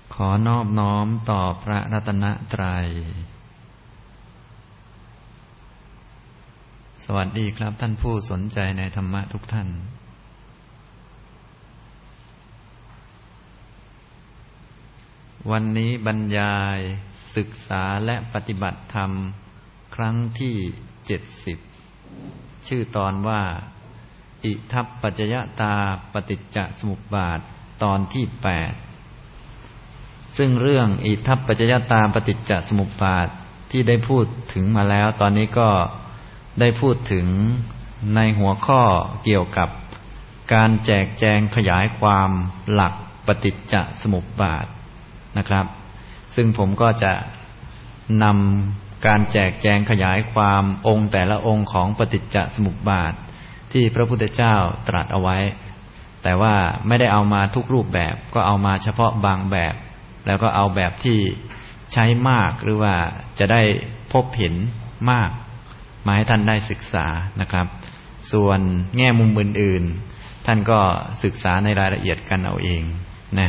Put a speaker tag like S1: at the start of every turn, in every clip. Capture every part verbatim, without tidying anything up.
S1: ขอนอบน้อมต่อพระรัตนตรัยสวัสดีครับท่านผู้สนใจในธรรมะทุกท่านวันนี้บรรยายศึกษาและปฏิบัติธรรมครั้งที่เจ็ดสิบชื่อตอนว่าอิทัปปัจจยตาปฏิจจสมุปบาทตอนที่แปดซึ่งเรื่องอิทัปปัจจยตาปฏิจจสมุปบาทที่ได้พูดถึงมาแล้วตอนนี้ก็ได้พูดถึงในหัวข้อเกี่ยวกับการแจกแจงขยายความหลักปฏิจจสมุปบาทนะครับซึ่งผมก็จะนำการแจกแจงขยายความองค์แต่ละองค์ของปฏิจจสมุปบาทที่พระพุทธเจ้าตรัสเอาไว้แต่ว่าไม่ได้เอามาทุกรูปแบบก็เอามาเฉพาะบางแบบแล้วก็เอาแบบที่ใช้มากหรือว่าจะได้พบเห็นมากมาให้ท่านได้ศึกษานะครับส่วนแง่มุมอื่นๆท่านก็ศึกษาในรายละเอียดกันเอาเองนะ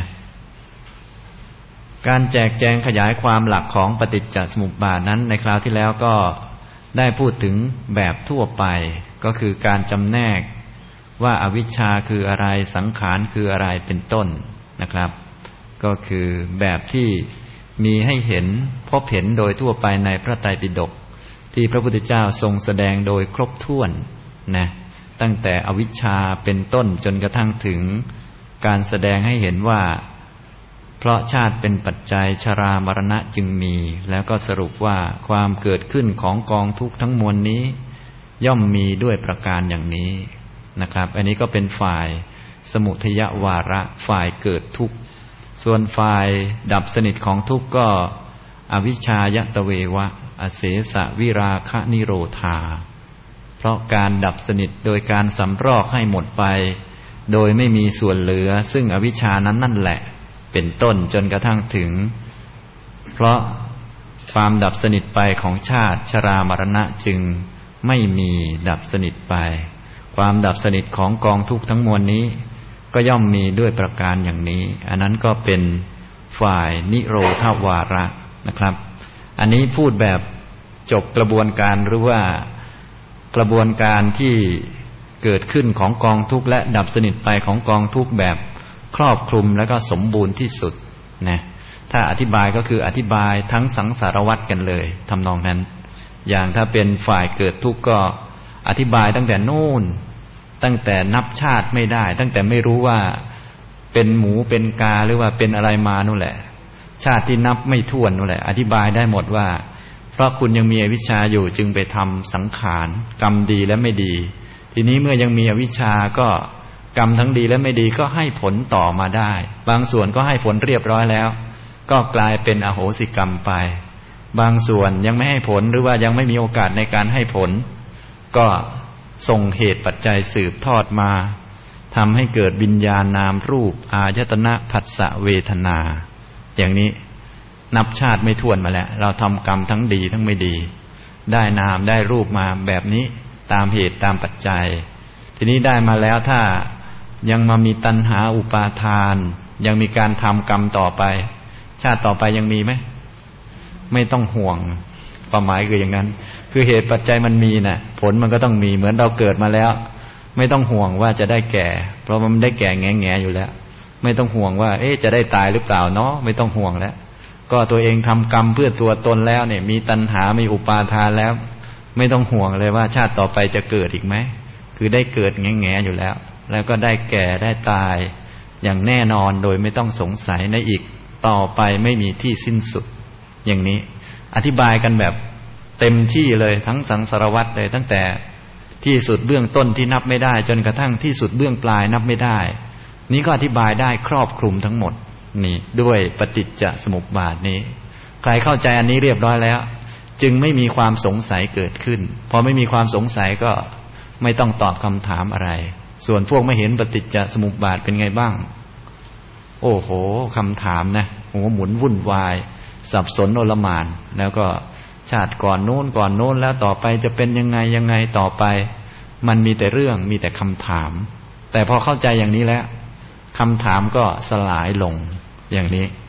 S1: การแจกแจงขยายความหลักของปฏิจจสมุปบาทนั้นในคราวที่แล้วก็ได้พูดถึงแบบทั่วไปก็คือการจำแนกว่าอวิชชาคืออะไรสังขารคืออะไรเป็นต้นนะครับก็คือแบบที่มีให้เห็นพบเห็นโดยทั่วไปในพระไตรปิฎกที่พระพุทธเจ้าทรงแสดงโดยครบถ้วนนะตั้งแต่อวิชชาเป็นต้นจนกระทั่งถึงการแสดงให้เห็นว่าเพราะชาติเป็นปัจจัยชรามรณะจึงมีแล้วก็สรุปว่าความเกิดขึ้นของกองทุกข์ทั้งมวลนี้ย่อมมีด้วยประการอย่างนี้นะครับอันนี้ก็เป็นฝ่ายสมุทัยวาระฝ่ายเกิดทุกข์ส่วนฝ่ายดับสนิทของทุกข์ก็อวิชชายตเววะอเสสะวิราคะนิโรธาเพราะการดับสนิทโดยการสำรอกให้หมดไปโดยไม่มีส่วนเหลือซึ่งอวิชชานั้นนั่นแหละเป็นต้นจนกระทั่งถึงเพราะความดับสนิทไปของชาติชรามรณะจึงไม่มีดับสนิทไปความดับสนิทของกองทุกข์ทั้งมวลนี้ก็ย่อมมีด้วยประการอย่างนี้อันนั้นก็เป็นฝ่ายนิโรธาวาระนะครับอันนี้พูดแบบจบกระบวนการหรือว่ากระบวนการที่เกิดขึ้นของกองทุกข์และดับสนิทไปของกองทุกข์แบบครอบคลุมและก็สมบูรณ์ที่สุดนะถ้าอธิบายก็คืออธิบายทั้งสังสารวัฏกันเลยทำนองนั้นอย่างถ้าเป็นฝ่ายเกิดทุกข์ก็อธิบายตั้งแต่นู่นตั้งแต่นับชาติไม่ได้ตั้งแต่ไม่รู้ว่าเป็นหมูเป็นกาหรือว่าเป็นอะไรมานู่นแหละชาติที่นับไม่ถ้วนนู่นแหละอธิบายได้หมดว่าเพราะคุณยังมีอวิชชาอยู่จึงไปทำสังขารกรรมดีและไม่ดีทีนี้เมื่อยังมีอวิชชาก็กรรมทั้งดีและไม่ดีก็ให้ผลต่อมาได้บางส่วนก็ให้ผลเรียบร้อยแล้วก็กลายเป็นอโหสิกรรมไปบางส่วนยังไม่ให้ผลหรือว่ายังไม่มีโอกาสในการให้ผลก็ส่งเหตุปัจจัยสืบทอดมาทำให้เกิดวิญญาณนามรูปอายตนะผัสสะเวทนาอย่างนี้นับชาติไม่ถ้วนมาแล้วเราทำกรรมทั้งดีทั้งไม่ดีได้นามได้รูปมาแบบนี้ตามเหตุตามปัจจัยทีนี้ได้มาแล้วถ้ายังมามีตัณหาอุปาทานยังมีการทำกรรมต่อไปชาติต่อไปยังมีไหมไม่ต้องห่วงความหมายคืออย่างนั้นคือเหตุปัจจัยมันมีน่ะผลมันก็ต้องมีเหมือนเราเกิดมาแล้วไม่ต้องห่วงว่าจะได้แก่เพราะมันได้แก่แง่ๆอยู่แล้วไม่ต้องห่วงว่าเอ๊ะจะได้ตายหรือเปล่าเนาะไม่ต้องห่วงแล้วก็ตัวเองทำกรรมเพื่อตัวตนแล้วเนี่ยมีตัณหามีอุปาทานแล้วไม่ต้องห่วงเลยว่าชาติต่อไปจะเกิดอีกไหมคือได้เกิดแง่ๆอยู่แล้วแล้วก็ได้แก่ได้ตายอย่างแน่นอนโดยไม่ต้องสงสัยในอีกต่อไปไม่มีที่สิ้นสุดอย่างนี้อธิบายกันแบบเต็มที่เลยทั้งสังสารวัฏเลยตั้งแต่ที่สุดเบื้องต้นที่นับไม่ได้จนกระทั่งที่สุดเบื้องปลายนับไม่ได้นี้ก็อธิบายได้ครอบคลุมทั้งหมดนี่ด้วยปฏิจจสมุปบาทนี้ใครเข้าใจอันนี้เรียบร้อยแล้วจึงไม่มีความสงสัยเกิดขึ้นพอไม่มีความสงสัยก็ไม่ต้องตอบคำถามอะไรส่วนพวกไม่เห็นปฏิจจสมุปบาทเป็นไงบ้างโอ้โหคำถามนะหัวหมุนวุ่นวายสับสนโอลหม่านแล้วก็ชาติก่อนโน้นก่อนโน้นแล้วต่อไปจะเป็นยังไงยังไงต่อไปมันมีแต่เรื่องมีแต่คำถามแต่พอเข้าใจอย่างนี้แล้วคำถามก็สลายลงอย่างนี้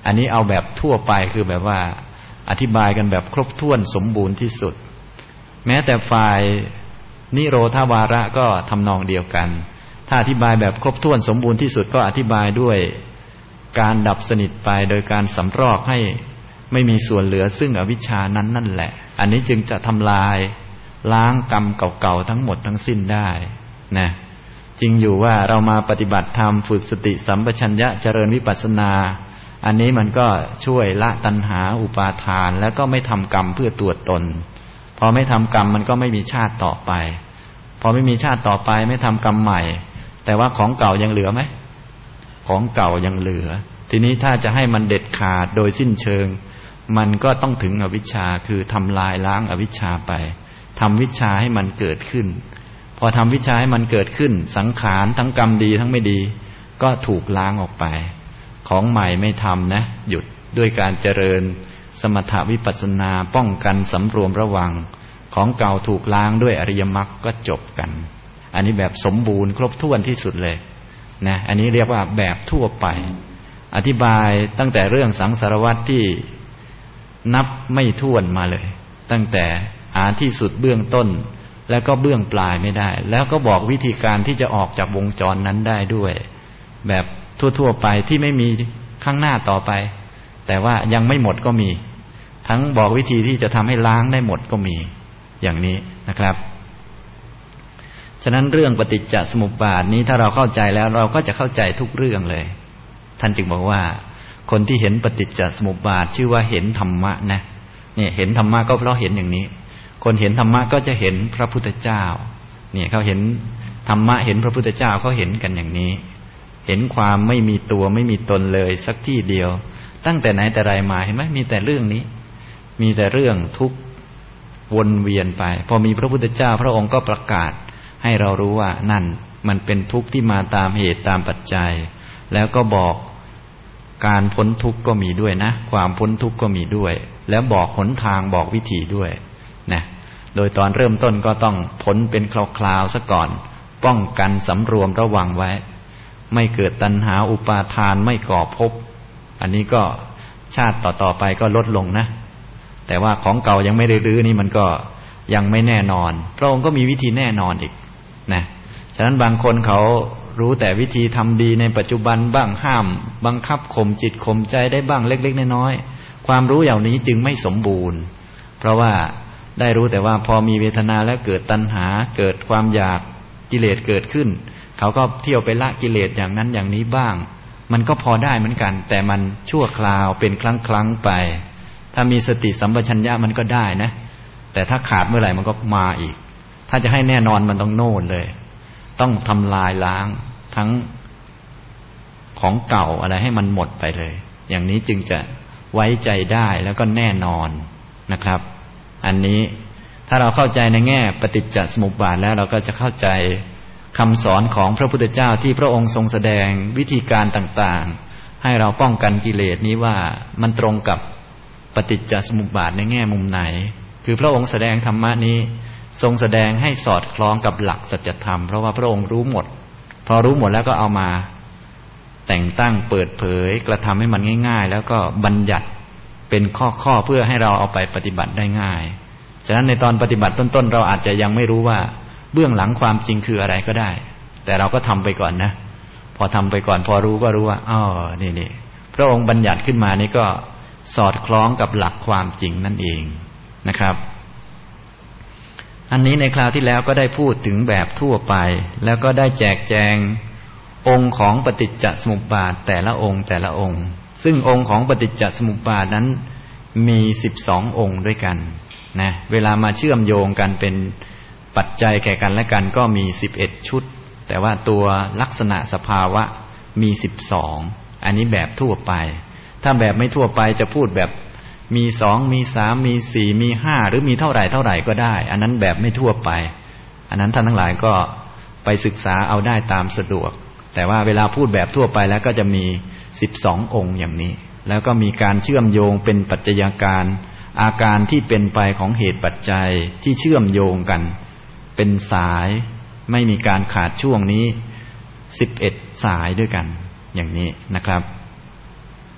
S1: อันนี้เอาแบบทั่วไปคือแบบว่าอธิบายกันแบบครบถ้วนสมบูรณ์ที่สุดแม้แต่ฝ่ายนิโรธาวาระก็ทำนองเดียวกันถ้าอธิบายแบบครบถ้วนสมบูรณ์ที่สุดก็อธิบายด้วยการดับสนิทไปโดยการสำรอกให้ไม่มีส่วนเหลือซึ่งอวิชชานั้นนั่นแหละอันนี้จึงจะทำลายล้างกรรมเก่าๆทั้งหมดทั้งสิ้นได้นะจริงอยู่ว่าเรามาปฏิบัติธรรมฝึกสติสัมปชัญญะเจริญวิปัสสนาอันนี้มันก็ช่วยละตัณหาอุปาทานแล้วก็ไม่ทำกรรมเพื่อตัวตนพอไม่ทำกรรมมันก็ไม่มีชาติต่อไปพอไม่มีชาติต่อไปไม่ทำกรรมใหม่แต่ว่าของเก่ายังเหลือไหมของเก่ายังเหลือทีนี้ถ้าจะให้มันเด็ดขาดโดยสิ้นเชิงมันก็ต้องถึงอวิชชาคือทำลายล้างอวิชชาไปทำวิชชาให้มันเกิดขึ้นพอทำวิชาให้มันเกิดขึ้นสังขารทั้งกรรมดีทั้งไม่ดีก็ถูกล้างออกไปของใหม่ไม่ทำนะหยุดด้วยการเจริญสมถวิปัสสนาป้องกันสำรวมระวังของเก่าถูกล้างด้วยอริยมรรคก็จบกันอันนี้แบบสมบูรณ์ครบถ้วนที่สุดเลยนะอันนี้เรียกว่าแบบทั่วไปอธิบายตั้งแต่เรื่องสังสารวัฏที่นับไม่ถ้วนมาเลยตั้งแต่หาที่สุดเบื้องต้นแล้วก็เบื้องปลายไม่ได้แล้วก็บอกวิธีการที่จะออกจากวงจรนั้นได้ด้วยแบบทั่วๆไปที่ไม่มีข้างหน้าต่อไปแต่ว่ายังไม่หมดก็มีทั้งบอกวิธีที่จะทำให้ล้างได้หมดก็มีอย่างนี้นะครับฉะนั้นเรื่องปฏิจจสมุปบาทนี้ถ้าเราเข้าใจแล้วเราก็จะเข้าใจทุกเรื่องเลยท่านจึงบอกว่าคนที่เห็นปฏิจจสมุปบาทชื่อว่าเห็นธรรมะนะเนี่ยเห็นธรรมะก็เพราะเห็นอย่างนี้คนเห็นธรรมะก็จะเห็นพระพุทธเจ้าเนี่ยเขาเห็นธรรมะเห็นพระพุทธเจ้าเขาเห็นกันอย่างนี้เห็นความไม่มีตัวไม่มีตนเลยสักที่เดียวตั้งแต่ไหนแต่ไรมาเห็นไหมมีแต่เรื่องนี้มีแต่เรื่องทุกข์วนเวียนไปพอมีพระพุทธเจ้าพระองค์ก็ประกาศให้เรารู้ว่านั่นมันเป็นทุกข์ที่มาตามเหตุตามปัจจัยแล้วก็บอกการพ้นทุกข์ก็มีด้วยนะความพ้นทุกข์ก็มีด้วยแล้วบอกหนทางบอกวิธีด้วยนะโดยตอนเริ่มต้นก็ต้องพ้นเป็นคราวๆซะก่อนป้องกันสำรวมระวังไว้ไม่เกิดตัณหาอุปาทานไม่ก่อภพอันนี้ก็ชาติต่อๆไปก็ลดลงนะแต่ว่าของเก่ายังไม่ได้รื้อนี่มันก็ยังไม่แน่นอนพระองค์ก็มีวิธีแน่นอนอีกนะฉะนั้นบางคนเขารู้แต่วิธีทำดีในปัจจุบันบ้างห้ามบังคับข่มจิตข่มใจได้บ้างเล็กๆน้อยๆความรู้อย่างนี้จึงไม่สมบูรณ์เพราะว่าได้รู้แต่ว่าพอมีเวทนาแล้วเกิดตัณหาเกิดความอยากกิเลสเกิดขึ้นเขาก็เที่ยวไปละกิเลสอย่างนั้นอย่างนี้บ้างมันก็พอได้เหมือนกันแต่มันชั่วคราวเป็นครั้งๆไปถ้ามีสติสัมปชัญญะมันก็ได้นะแต่ถ้าขาดเมื่อไหร่มันก็มาอีกถ้าจะให้แน่นอนมันต้องโน่นเลยต้องทำลายล้างทั้งของเก่าอะไรให้มันหมดไปเลยอย่างนี้จึงจะไว้ใจได้แล้วก็แน่นอนนะครับอันนี้ถ้าเราเข้าใจในแง่ปฏิจจสมุปบาทแล้วเราก็จะเข้าใจคำสอนของพระพุทธเจ้าที่พระองค์ทรงแสดงวิธีการต่างๆให้เราป้องกันกิเลสนี้ว่ามันตรงกับปฏิจจสมุปบาทในแง่มุมไหนคือพระองค์แสดงธรรมะนี้ทรงแสดงให้สอดคล้องกับหลักสัจธรรมเพราะว่าพระองค์รู้หมดพอรู้หมดแล้วก็เอามาแต่งตั้งเปิดเผยกระทำให้มันง่ายๆแล้วก็บัญญัติเป็นข้อๆเพื่อให้เราเอาไปปฏิบัติได้ง่ายฉะนั้นในตอนปฏิบัติต้นๆเราอาจจะยังไม่รู้ว่าเบื้องหลังความจริงคืออะไรก็ได้แต่เราก็ทำไปก่อนนะพอทำไปก่อนพอรู้ก็รู้ว่าอ๋อนี่นี่พระองค์บัญญัติขึ้นมานี่ก็สอดคล้องกับหลักความจริงนั่นเองนะครับอันนี้ในคราวที่แล้วก็ได้พูดถึงแบบทั่วไปแล้วก็ได้แจกแจงองค์ของปฏิจจสมุปบาทแต่ละองค์แต่ละองค์ซึ่งองค์ของปฏิจจสมุปบาทนั้นมีสิบสององค์ด้วยกันนะเวลามาเชื่อมโยงกันเป็นปัจจัยแก่กันและกันก็มีสิบเอ็ดชุดแต่ว่าตัวลักษณะสภาวะมีสิบสองอันนี้แบบทั่วไปถ้าแบบไม่ทั่วไปจะพูดแบบมีสองมีสามมีสี่มีห้าหรือมีเท่าไหร่เท่าไหร่ก็ได้อันนั้นแบบไม่ทั่วไปอันนั้นท่านทั้งหลายก็ไปศึกษาเอาได้ตามสะดวกแต่ว่าเวลาพูดแบบทั่วไปแล้วก็จะมีสิบสององค์อย่างนี้แล้วก็มีการเชื่อมโยงเป็นปัจจัยการอาการที่เป็นไปของเหตุปัจจัยที่เชื่อมโยงกันเป็นสายไม่มีการขาดช่วงนี้สิบเอ็ดสายด้วยกันอย่างนี้นะครับ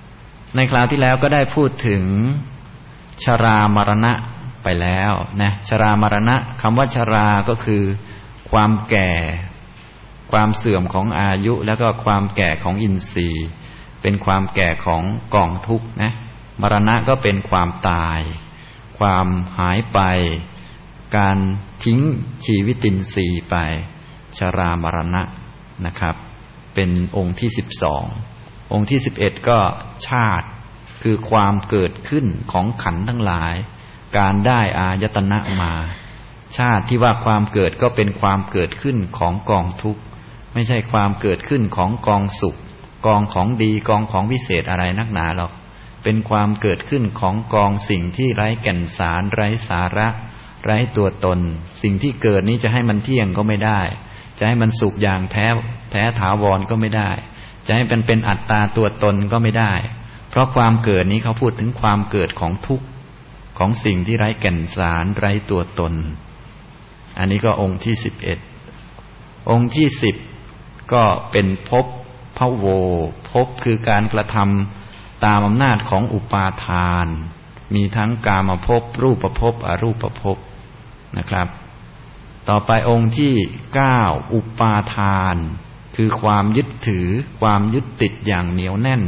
S1: ในคราวที่แล้วก็ได้พูดถึงชรามรณะไปแล้วนะชรามรณะคำว่าชราก็คือความแก่ความเสื่อมของอายุแล้วก็ความแก่ของอินทรีย์เป็นความแก่ของกองทุกข์นะมรณะก็เป็นความตายความหายไปการทิ้งชีวิตินทรีย์ไปชรามรณะนะครับเป็นองค์ที่สิบสององค์ที่สิบเอ็ดก็ชาติคือความเกิดขึ้นของขันธ์ทั้งหลายการได้อายตนะมาชาติที่ว่าความเกิดก็เป็นความเกิดขึ้นของกองทุกข์ไม่ใช่ความเกิดขึ้นของกองสุขกองของดีกองของวิเศษอะไรนักหนาหรอกเป็นความเกิดขึ้นของกองสิ่งที่ไร้แก่นสารไร้สาระไร้ตัวตนสิ่งที่เกิดนี้จะให้มันเที่ยงก็ไม่ได้จะให้มันสุขอย่างแท้แท้ถาวรก็ไม่ได้จะให้มันเป็นอัตตาตัวตนก็ไม่ได้เพราะความเกิดนี้เขาพูดถึงความเกิดของทุกข์ของสิ่งที่ไร้แก่นสารไร้ตัวตนอันนี้ก็องค์ที่สิบเอ็ดองค์ที่สิบก็เป็นภพพโวภพคือการกระทำตามอำนาจของอุปาทานมีทั้งกามภพรูปภพอรูปภพนะครับต่อไปองค์ที่เก้าอุปาทานคือความยึดถือความยึดติดอย่างเหนียวแน่น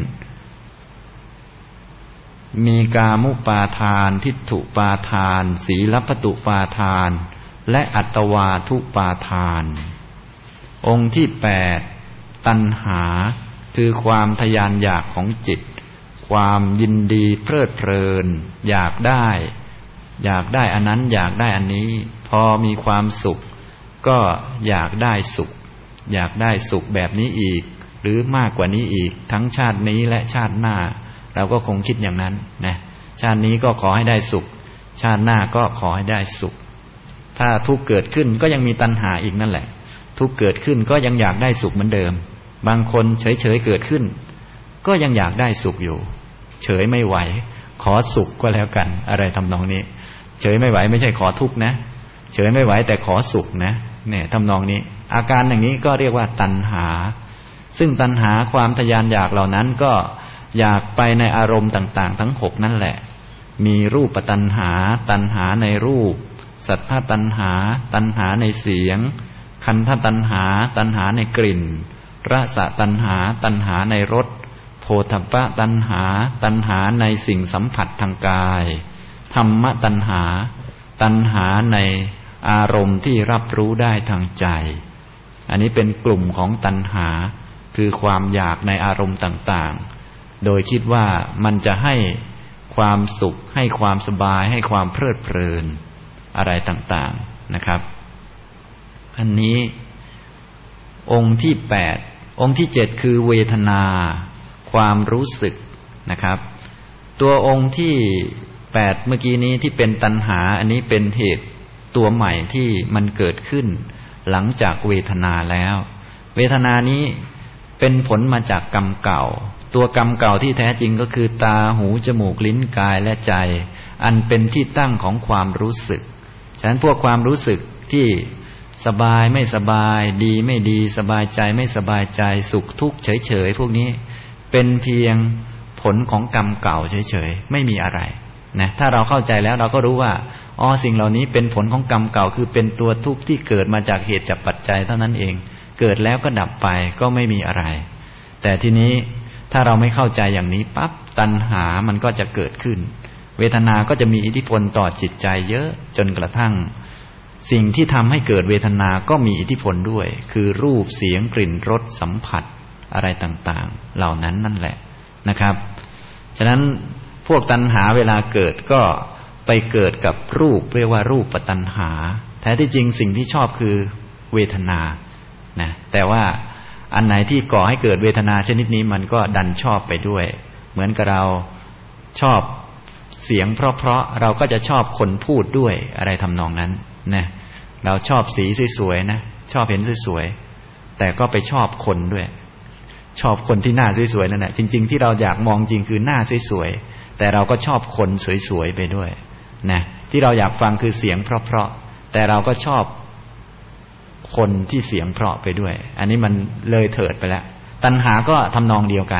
S1: มีกามุปาทานทิฏฐุปาทานสีลพัตตุปาทานและอัตวาทุปาทานองค์ที่แปดตัณหาคือความทยานอยากของจิตความยินดีเพลิดเพลินอยากได้อยากได้อันนั้นอยากได้อันนี้พอมีความสุขก็อยากได้สุขอยากได้สุขแบบนี้อีกหรือมากกว่านี้อีกทั้งชาตินี้และชาติหน้าเราก็คงคิดอย่างนั้นนะชาตินี้ก็ขอให้ได้สุขชาติหน้าก็ขอให้ได้สุขถ้าทุกข์เกิดขึ้นก็ยังมีตัณหาอีกนั่นแหละทุกข์เกิดขึ้นก็ยังอยากได้สุขเหมือนเดิมบางคนเฉยๆเกิดขึ้นก็ยังอยากได้สุขอยู่เฉยไม่ไหวขอสุขก็แล้วกันอะไรทำนองนี้เฉยไม่ไหวไม่ใช่ขอทุกข์นะเฉยไม่ไหวแต่ขอสุขนะเนี่ยทำนองนี้อาการอย่างนี้ก็เรียกว่าตัณหาซึ่งตัณหาความทยานอยากเหล่านั้นก็อยากไปในอารมณ์ต่างๆทั้งหกนั่นแหละมีรูปตัณหาตัณหาในรูปสัทธตัณหาตัณหาในเสียงคันธตัณหาตัณหาในกลิ่นรสตัณหาตัณหาในรสโผฏฐัพพตัณหาตัณหาในสิ่งสัมผัสทางกายธรรมตัณหาตัณหาในอารมณ์ที่รับรู้ได้ทางใจอันนี้เป็นกลุ่มของตัณหาคือความอยากในอารมณ์ต่างๆโดยคิดว่ามันจะให้ความสุขให้ความสบายให้ความเพลิดเพลินอะไรต่างๆนะครับอันนี้องค์ที่แปดองค์ที่เจ็ดคือเวทนาความรู้สึกนะครับตัวองค์ที่แปดเมื่อกี้นี้ที่เป็นตัณหาอันนี้เป็นเหตุตัวใหม่ที่มันเกิดขึ้นหลังจากเวทนาแล้วเวทนานี้เป็นผลมาจากกรรมเก่าตัวกรรมเก่าที่แท้จริงก็คือตาหูจมูกลิ้นกายและใจอันเป็นที่ตั้งของความรู้สึกฉะนั้นพวกความรู้สึกที่สบายไม่สบายดีไม่ดีสบายใจไม่สบายใจสุขทุกข์เฉยๆพวกนี้เป็นเพียงผลของกรรมเก่าเฉยๆไม่มีอะไรนะถ้าเราเข้าใจแล้วเราก็รู้ว่าอ๋อสิ่งเหล่านี้เป็นผลของกรรมเก่าคือเป็นตัวทุกข์ที่เกิดมาจากเหตุจากปัจจัยเท่านั้นเองเกิดแล้วก็ดับไปก็ไม่มีอะไรแต่ทีนี้ถ้าเราไม่เข้าใจอย่างนี้ปั๊บตัณหามันก็จะเกิดขึ้นเวทนาก็จะมีอิทธิพลต่อจิตใจเยอะจนกระทั่งสิ่งที่ทำให้เกิดเวทนาก็มีอิทธิพลด้วยคือรูปเสียงกลิ่นรสสัมผัสอะไรต่างๆเหล่านั้นนั่นแหละนะครับฉะนั้นพวกตัณหาเวลาเกิดก็ไปเกิดกับรูปเรียกว่ารูปตัณหาแท้ที่จริงสิ่งที่ชอบคือเวทนานะแต่ว่าอันไหนที่ก่อให้เกิดเวทนาชนิดนี้มันก็ดันชอบไปด้วยเหมือนกับเราชอบเสียงเพราะๆเราก็จะชอบคนพูดด้วยอะไรทำนองนั้นนะเราชอบสีสวยๆนะชอบเห็นสวยๆแต่ก็ไปชอบคนด้วยชอบคนที่หน้าสวยๆนั่นแหละจริงๆที่เราอยากมองจริงคือหน้าสวยๆแต่เราก็ชอบคนสวยๆไปด้วยนะที่เราอยากฟังคือเสียงเพราะๆแต่เราก็ชอบคนที่เสียงเพราะไปด้วยอันนี้มันเลยเถิดไปแล้วตัณหาก็ทำนองเดียวกัน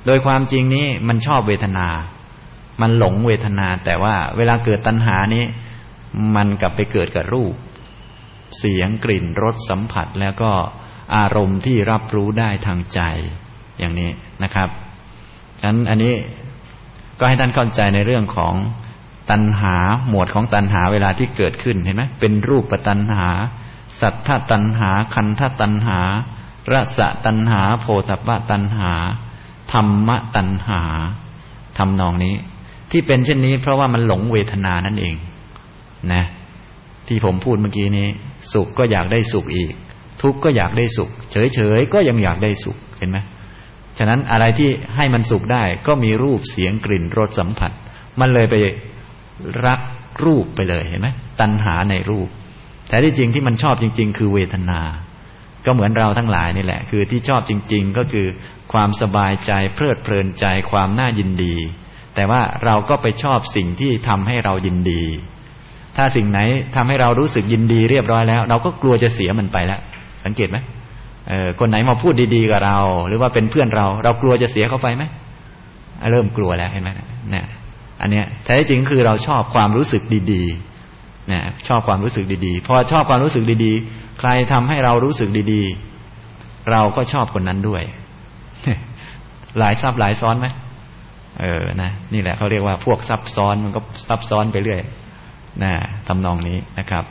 S1: โดยความจริงนี้มันชอบเวทนามันหลงเวทนาแต่ว่าเวลาเกิดตัณหานี้มันกลับไปเกิดกับรูปเสียงกลิ่นรสสัมผัสแล้วก็อารมณ์ที่รับรู้ได้ทางใจอย่างนี้นะครับฉะนั้นอันนี้ก็ให้ท่านเข้าใจในเรื่องของตัณหาหมวดของตัณหาเวลาที่เกิดขึ้นเห็นไหมเป็นรูปตัณหาสัทธตัณหาคันธตัณหารสตัณหาโผฏฐัพพตัณหาธรรมตัณหาทำนองนี้ที่เป็นเช่นนี้เพราะว่ามันหลงเวทนานั่นเองนะที่ผมพูดเมื่อกี้นี้สุขก็อยากได้สุขอีกทุกข์ก็อยากได้สุขเฉยๆก็ยังอยากได้สุขเห็นไหมฉะนั้นอะไรที่ให้มันสุขได้ก็มีรูปเสียงกลิ่นรสสัมผัสมันเลยไปรักรูปไปเลยเห็นไหมตัณหาในรูปแต่ที่จริงที่มันชอบจริงๆคือเวทนาก็เหมือนเราทั้งหลายนี่แหละคือที่ชอบจริงๆก็คือความสบายใจเพลิดเพลินใจความน่ายินดีแต่ว่าเราก็ไปชอบสิ่งที่ทำให้เรายินดีถ้าสิ่งไหนทำให้เรารู้สึกยินดีเรียบร้อยแล้วเราก็กลัวจะเสียมันไปแล้วสังเกตไหมเออคนไหนมาพูดดีๆกับเราหรือว่าเป็นเพื่อนเราเรากลัวจะเสียเขาไปไหมเริ่มกลัวแล้วเห็นไหมเนี่ยอันเนี้ยแท้จริงคือเราชอบความรู้สึกดีๆเนี่ยชอบความรู้สึกดีๆพอชอบความรู้สึกดีๆใครทำให้เรารู้สึกดีๆเราก็ชอบคนนั้นด้วยหลายซับหลายซ้อนไหมเออนะนี่แหละเขาเรียกว่าพวกซับซ้อนมันก็ซับซ้อนไปเรื่อยนะทำนองนี้นะครับ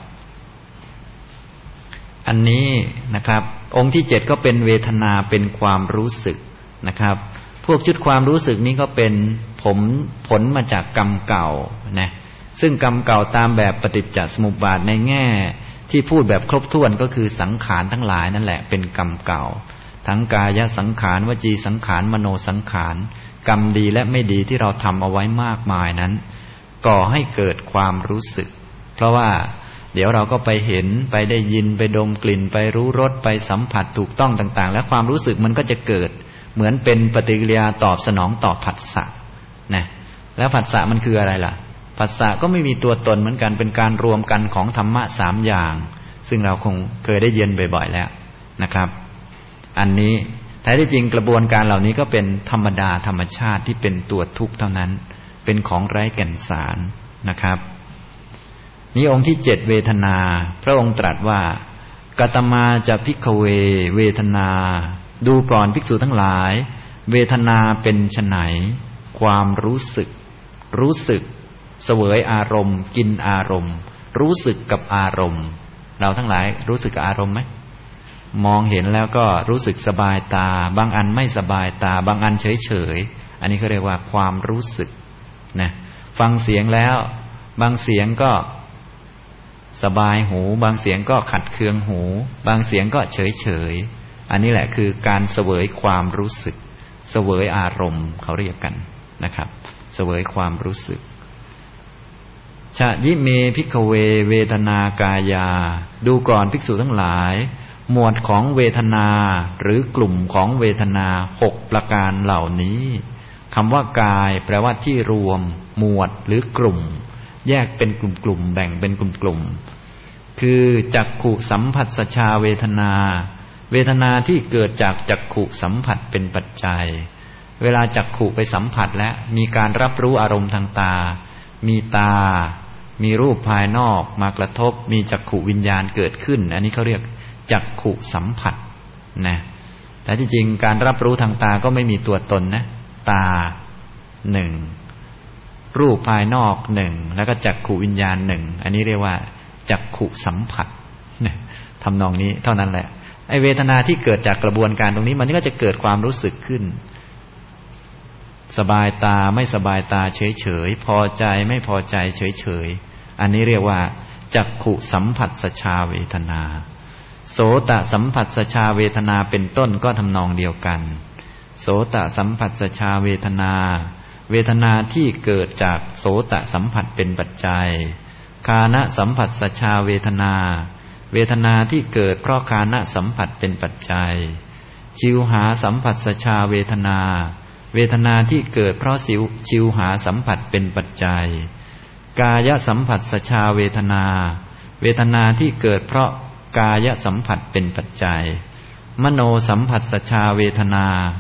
S1: อันนี้นะครับองค์ที่เจ็ดก็เป็นเวทนาเป็นความรู้สึกนะครับพวกชุดความรู้สึกนี้ก็เป็นผลผลมาจากกรรมเก่านะซึ่งกรรมเก่าตามแบบปฏิจจสมุปบาทในแง่ที่พูดแบบครบถ้วนก็คือสังขารทั้งหลายนั่นแหละเป็นกรรมเก่าทั้งกายสังขารวจีสังขารมโนสังขารกรรมดีและไม่ดีที่เราทำเอาไว้มากมายนั้นก่อให้เกิดความรู้สึกเพราะว่าเดี๋ยวเราก็ไปเห็นไปได้ยินไปดมกลิ่นไปรู้รสไปสัมผัสถูกต้องต่างๆและความรู้สึกมันก็จะเกิดเหมือนเป็นปฏิกิริยาตอบสนองต่อผัสสะนะแล้วผัสสะมันคืออะไรล่ะผัสสะก็ไม่มีตัวตนเหมือนกันเป็นการรวมกันของธรรมะสามอย่างซึ่งเราคงเคยได้ยินบ่อยๆแล้วนะครับอันนี้แท้ที่จริงกระบวนการเหล่านี้ก็เป็นธรรมดาธรรมชาติที่เป็นตัวทุกข์เท่านั้นเป็นของไร้แก่นสารนะครับนี้องค์ที่เจ็ดเวทนาพระองค์ตรัสว่ากัตมาจะภิกขเวเวทนาดูก่อนภิกษุทั้งหลายเวทนาเป็นไฉนความรู้สึกรู้สึกเสวยอารมณ์กินอารมณ์รู้สึกกับอารมณ์เราทั้งหลายรู้สึกกับอารมณ์ไหมมองเห็นแล้วก็รู้สึกสบายตาบางอันไม่สบายตาบางอันเฉยเฉยอันนี้เขาเรียกว่าความรู้สึกนะฟังเสียงแล้วบางเสียงก็สบายหูบางเสียงก็ขัดเคืองหูบางเสียงก็เฉยเฉยอันนี้แหละคือการเสวยความรู้สึกเสวยอารมณ์เขาเรียกกันนะครับเสวยความรู้สึกชะยิเมภิกขเวเวทนากายาดูก่อนภิกษุทั้งหลายหมวดของเวทนาหรือกลุ่มของเวทนาหกประการเหล่านี้คำว่ากายแปลว่าที่รวมหมวดหรือกลุ่มแยกเป็นกลุ่มๆแบ่งเป็นกลุ่มๆคือจักขุสัมผัสสชาเวทนาเวทนาที่เกิดจากจักขุสัมผัสเป็นปัจจัยเวลาจักขุไปสัมผัสและมีการรับรู้อารมณ์ทางตามีตามีรูปภายนอกมากระทบมีจักขุวิญญาณเกิดขึ้นอันนี้เขาเรียกจักขุสัมผัสนะแต่ที่จริงการรับรู้ทางตาก็ไม่มีตัวตนนะตาหนึ่งรูปภายนอกหนึ่งแล้วก็จักขุวิญญาณหนึ่งอันนี้เรียกว่าจักขุสัมผัสทำนองนี้เท่านั้นแหละไอเวทนาที่เกิดจากกระบวนการตรงนี้มันก็จะเกิดความรู้สึกขึ้นสบายตาไม่สบายตาเฉยๆพอใจไม่พอใจเฉยๆอันนี้เรียกว่าจักขุสัมผัสสชาเวทนาโสตสัมผัสสชาเวทนาเป็นต้นก็ทำนองเดียวกันโสตสัมผัสสชาเวทนาเวทนาที่เกิดจากโสตสัมผัสเป็นปัจจัยฆานะสัมผัสสชาเวทนาเวทนาที่เกิดเพราะฆานะสัมผัสเป็นปัจจัยชิวหาสัมผัสสชาเวทนาเวทนาที่เกิดเพราะสิวชิวหาสัมผัสเป็นปัจจัยกายสัมผัสสชาเวทนาเวทนาที่เกิดเพราะกายสัมผัสเป็นปัจจัยมโนสัมผัสสชาเวทนา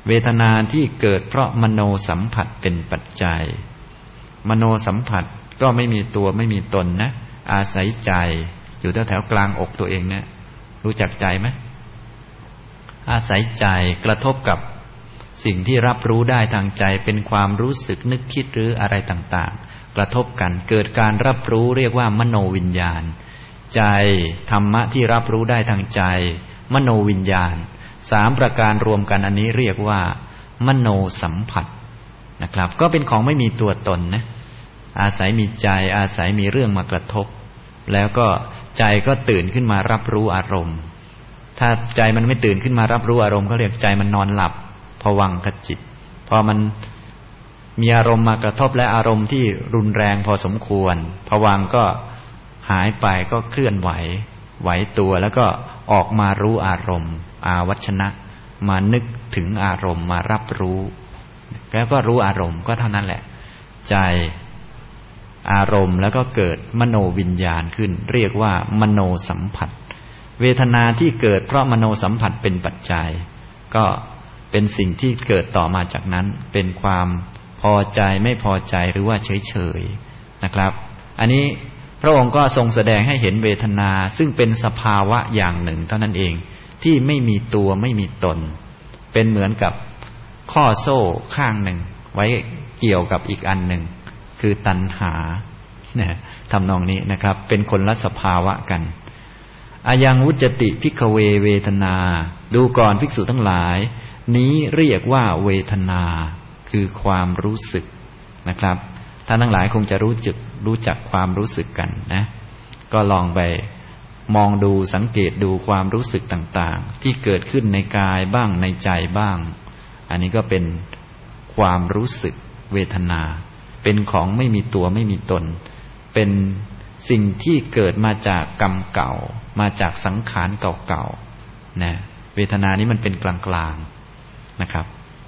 S1: เวทนาที่เกิดเพราะมโนสัมผัสเป็นปัจจัยมโนสัมผัสก็ไม่มีตัวไม่มีตนนะอาศัยใจอยู่แถวแถวกลางอกตัวเองเนี่ยรู้จักใจไหมอาศัยใจกระทบกับสิ่งที่รับรู้ได้ทางใจเป็นความรู้สึกนึกคิดหรืออะไรต่างๆกระทบกันเกิดการรับรู้เรียกว่ามโนวิญญาณใจธรรมะที่รับรู้ได้ทางใจมโนวิญญาณสามประการรวมกันอันนี้เรียกว่ามโนสัมผัสนะครับก็เป็นของไม่มีตัวตนนะอาศัยมีใจอาศัยมีเรื่องมากระทบแล้วก็ใจก็ตื่นขึ้นมารับรู้อารมณ์ถ้าใจมันไม่ตื่นขึ้นมารับรู้อารมณ์เขาเรียกใจมันนอนหลับภวังคจิตพอมันมีอารมณ์มากระทบและอารมณ์ที่รุนแรงพอสมควรภวังก็หายไปก็เคลื่อนไหวไหวตัวแล้วก็ออกมารู้อารมณ์อาวัชนะมานึกถึงอารมณ์มารับรู้แล้วก็รู้อารมณ์ก็เท่านั้นแหละใจอารมณ์แล้วก็เกิดมโนวิญญาณขึ้นเรียกว่ามโนสัมผัสเวทนาที่เกิดเพราะมโนสัมผัสเป็นปัจจัยก็เป็นสิ่งที่เกิดต่อมาจากนั้นเป็นความพอใจไม่พอใจหรือว่าเฉยๆนะครับอันนี้พระองค์ก็ทรงแสดงให้เห็นเวทนาซึ่งเป็นสภาวะอย่างหนึ่งเท่านั้นเองที่ไม่มีตัวไม่มีตนเป็นเหมือนกับข้อโซ่ข้างหนึ่งไว้เกี่ยวกับอีกอันหนึ่งคือตัณหาเนี่ยทำนองนี้นะครับเป็นคนละสภาวะกันอายังวุจติภิกขเวเวทนาดูก่อนภิกษุทั้งหลายนี้เรียกว่าเวทนาคือความรู้สึกนะครับท่านทั้งหลายคงจะรู้จักรู้จักความรู้สึกกันนะก็ลองไปมองดูสังเกตดูความรู้สึกต่างๆที่เกิดขึ้นในกายบ้างในใจบ้างอันนี้ก็เป็นความรู้สึกเวทนาเป็นของไม่มีตัวไม่มีตนเป็นสิ่งที่เกิดมาจากกรรมเก่ามาจากสังขารเก่าๆนะเวทนานี้มันเป็นกลางๆนะครับ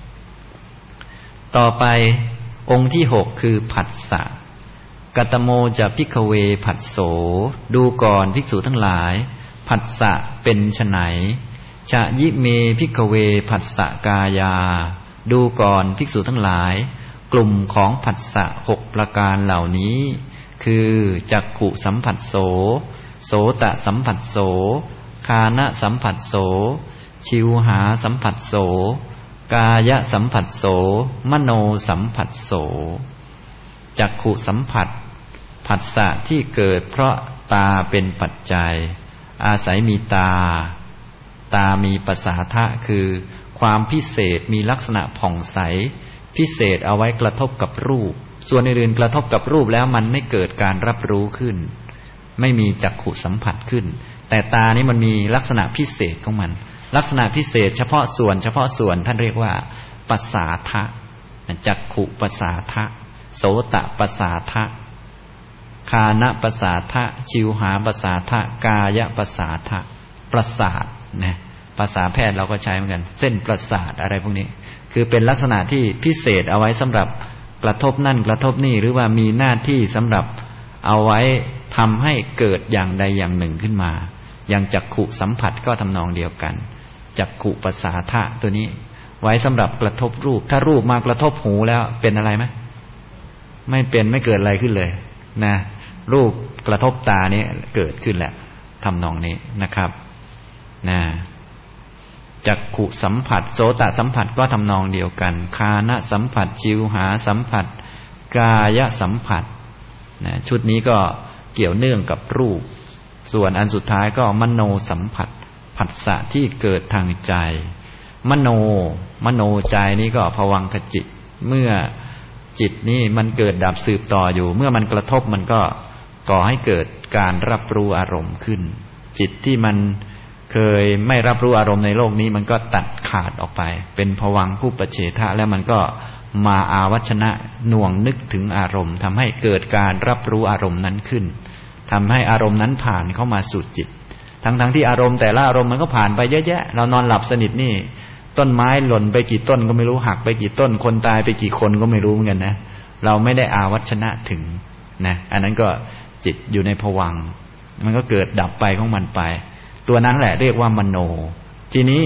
S1: ต่อไปองค์ที่หกคือผัสสะกัตโมจะภิกขเวผัสโสดูก่อนภิกษุทั้งหลายผัสสะเป็นไฉนชะยิเมภิกขเวผัสสะกายาดูก่อนภิกษุทั้งหลายกลุ่มของผัสสะหกประการเหล่านี้คือจักขุสัมผัสโสโสตสัมผัสโสคานะสัมผัสโสชิวหาสัมผัสโสกายสัมผัสโสมโนสัมผัสโสจักขุสัมผัสผัสสะที่เกิดเพราะตาเป็นปัจจัยอาศัยมีตาตามีปสาทะคือความพิเศษมีลักษณะผ่องใสพิเศษเอาไว้กระทบกับรูปส่วนอื่นๆกระทบกับรูปแล้วมันไม่เกิดการรับรู้ขึ้นไม่มีจักขุสัมผัสขึ้นแต่ตานี้มันมีลักษณะพิเศษของมันลักษณะพิเศษเฉพาะส่วนเฉพาะส่วนท่านเรียกว่าปสาทะจักขุปสาทะโสตปสาทะคานะปสาทะชิวหาปสาทะกายปสาทะประสาทนะภาษาแพทย์เราก็ใช้เหมือนกันเส้นประสาทอะไรพวกนี้คือเป็นลักษณะที่พิเศษเอาไว้สำหรับกระทบนั่นกระทบนี่หรือว่ามีหน้าที่สำหรับเอาไว้ทำให้เกิดอย่างใดอย่างหนึ่งขึ้นมาอย่างจักขุสัมผัสก็ทำนองเดียวกันจักขุปสาทะตัวนี้ไว้สำหรับกระทบรูปถ้ารูปมากระทบหูแล้วเป็นอะไรไหมไม่เป็นไม่เกิดอะไรขึ้นเลยนะรูปกระทบตานี้เกิดขึ้นแหละทำนองนี้นะครับนะจักขุสัมผัสโสตสัมผัสก็ทำนองเดียวกันคานะสัมผัสชิวหาสัมผัสกายสัมผัสนะชุดนี้ก็เกี่ยวเนื่องกับรูปส่วนอันสุดท้ายก็มโนสัมผัสผัสสะที่เกิดทางใจมโนมโนใจนี้ก็ภวังคจิตเมื่อจิตนี่มันเกิดดับสืบต่ออยู่เมื่อมันกระทบมันก็ก่อให้เกิดการรับรู้อารมณ์ขึ้นจิตที่มันเคยไม่รับรู้อารมณ์ในโลกนี้มันก็ตัดขาดออกไปเป็นภวังคุปเฉทะแล้วมันก็มาอาวัชนะหน่วงนึกถึงอารมณ์ทำให้เกิดการรับรู้อารมณ์นั้นขึ้นทำให้อารมณ์นั้นผ่านเข้ามาสู่จิตทั้งๆที่อารมณ์แต่ละอารมณ์มันก็ผ่านไปเยอะแยะเรานอนหลับสนิทนี่ต้นไม้หล่นไปกี่ต้นก็ไม่รู้หักไปกี่ต้นคนตายไปกี่คนก็ไม่รู้เหมือนกันนะเราไม่ได้อาวัชนะถึงนะอันนั้นก็จิตอยู่ในภวังค์มันก็เกิดดับไปของมันไปตัวนั้นแหละเรียกว่ามโนทีนี้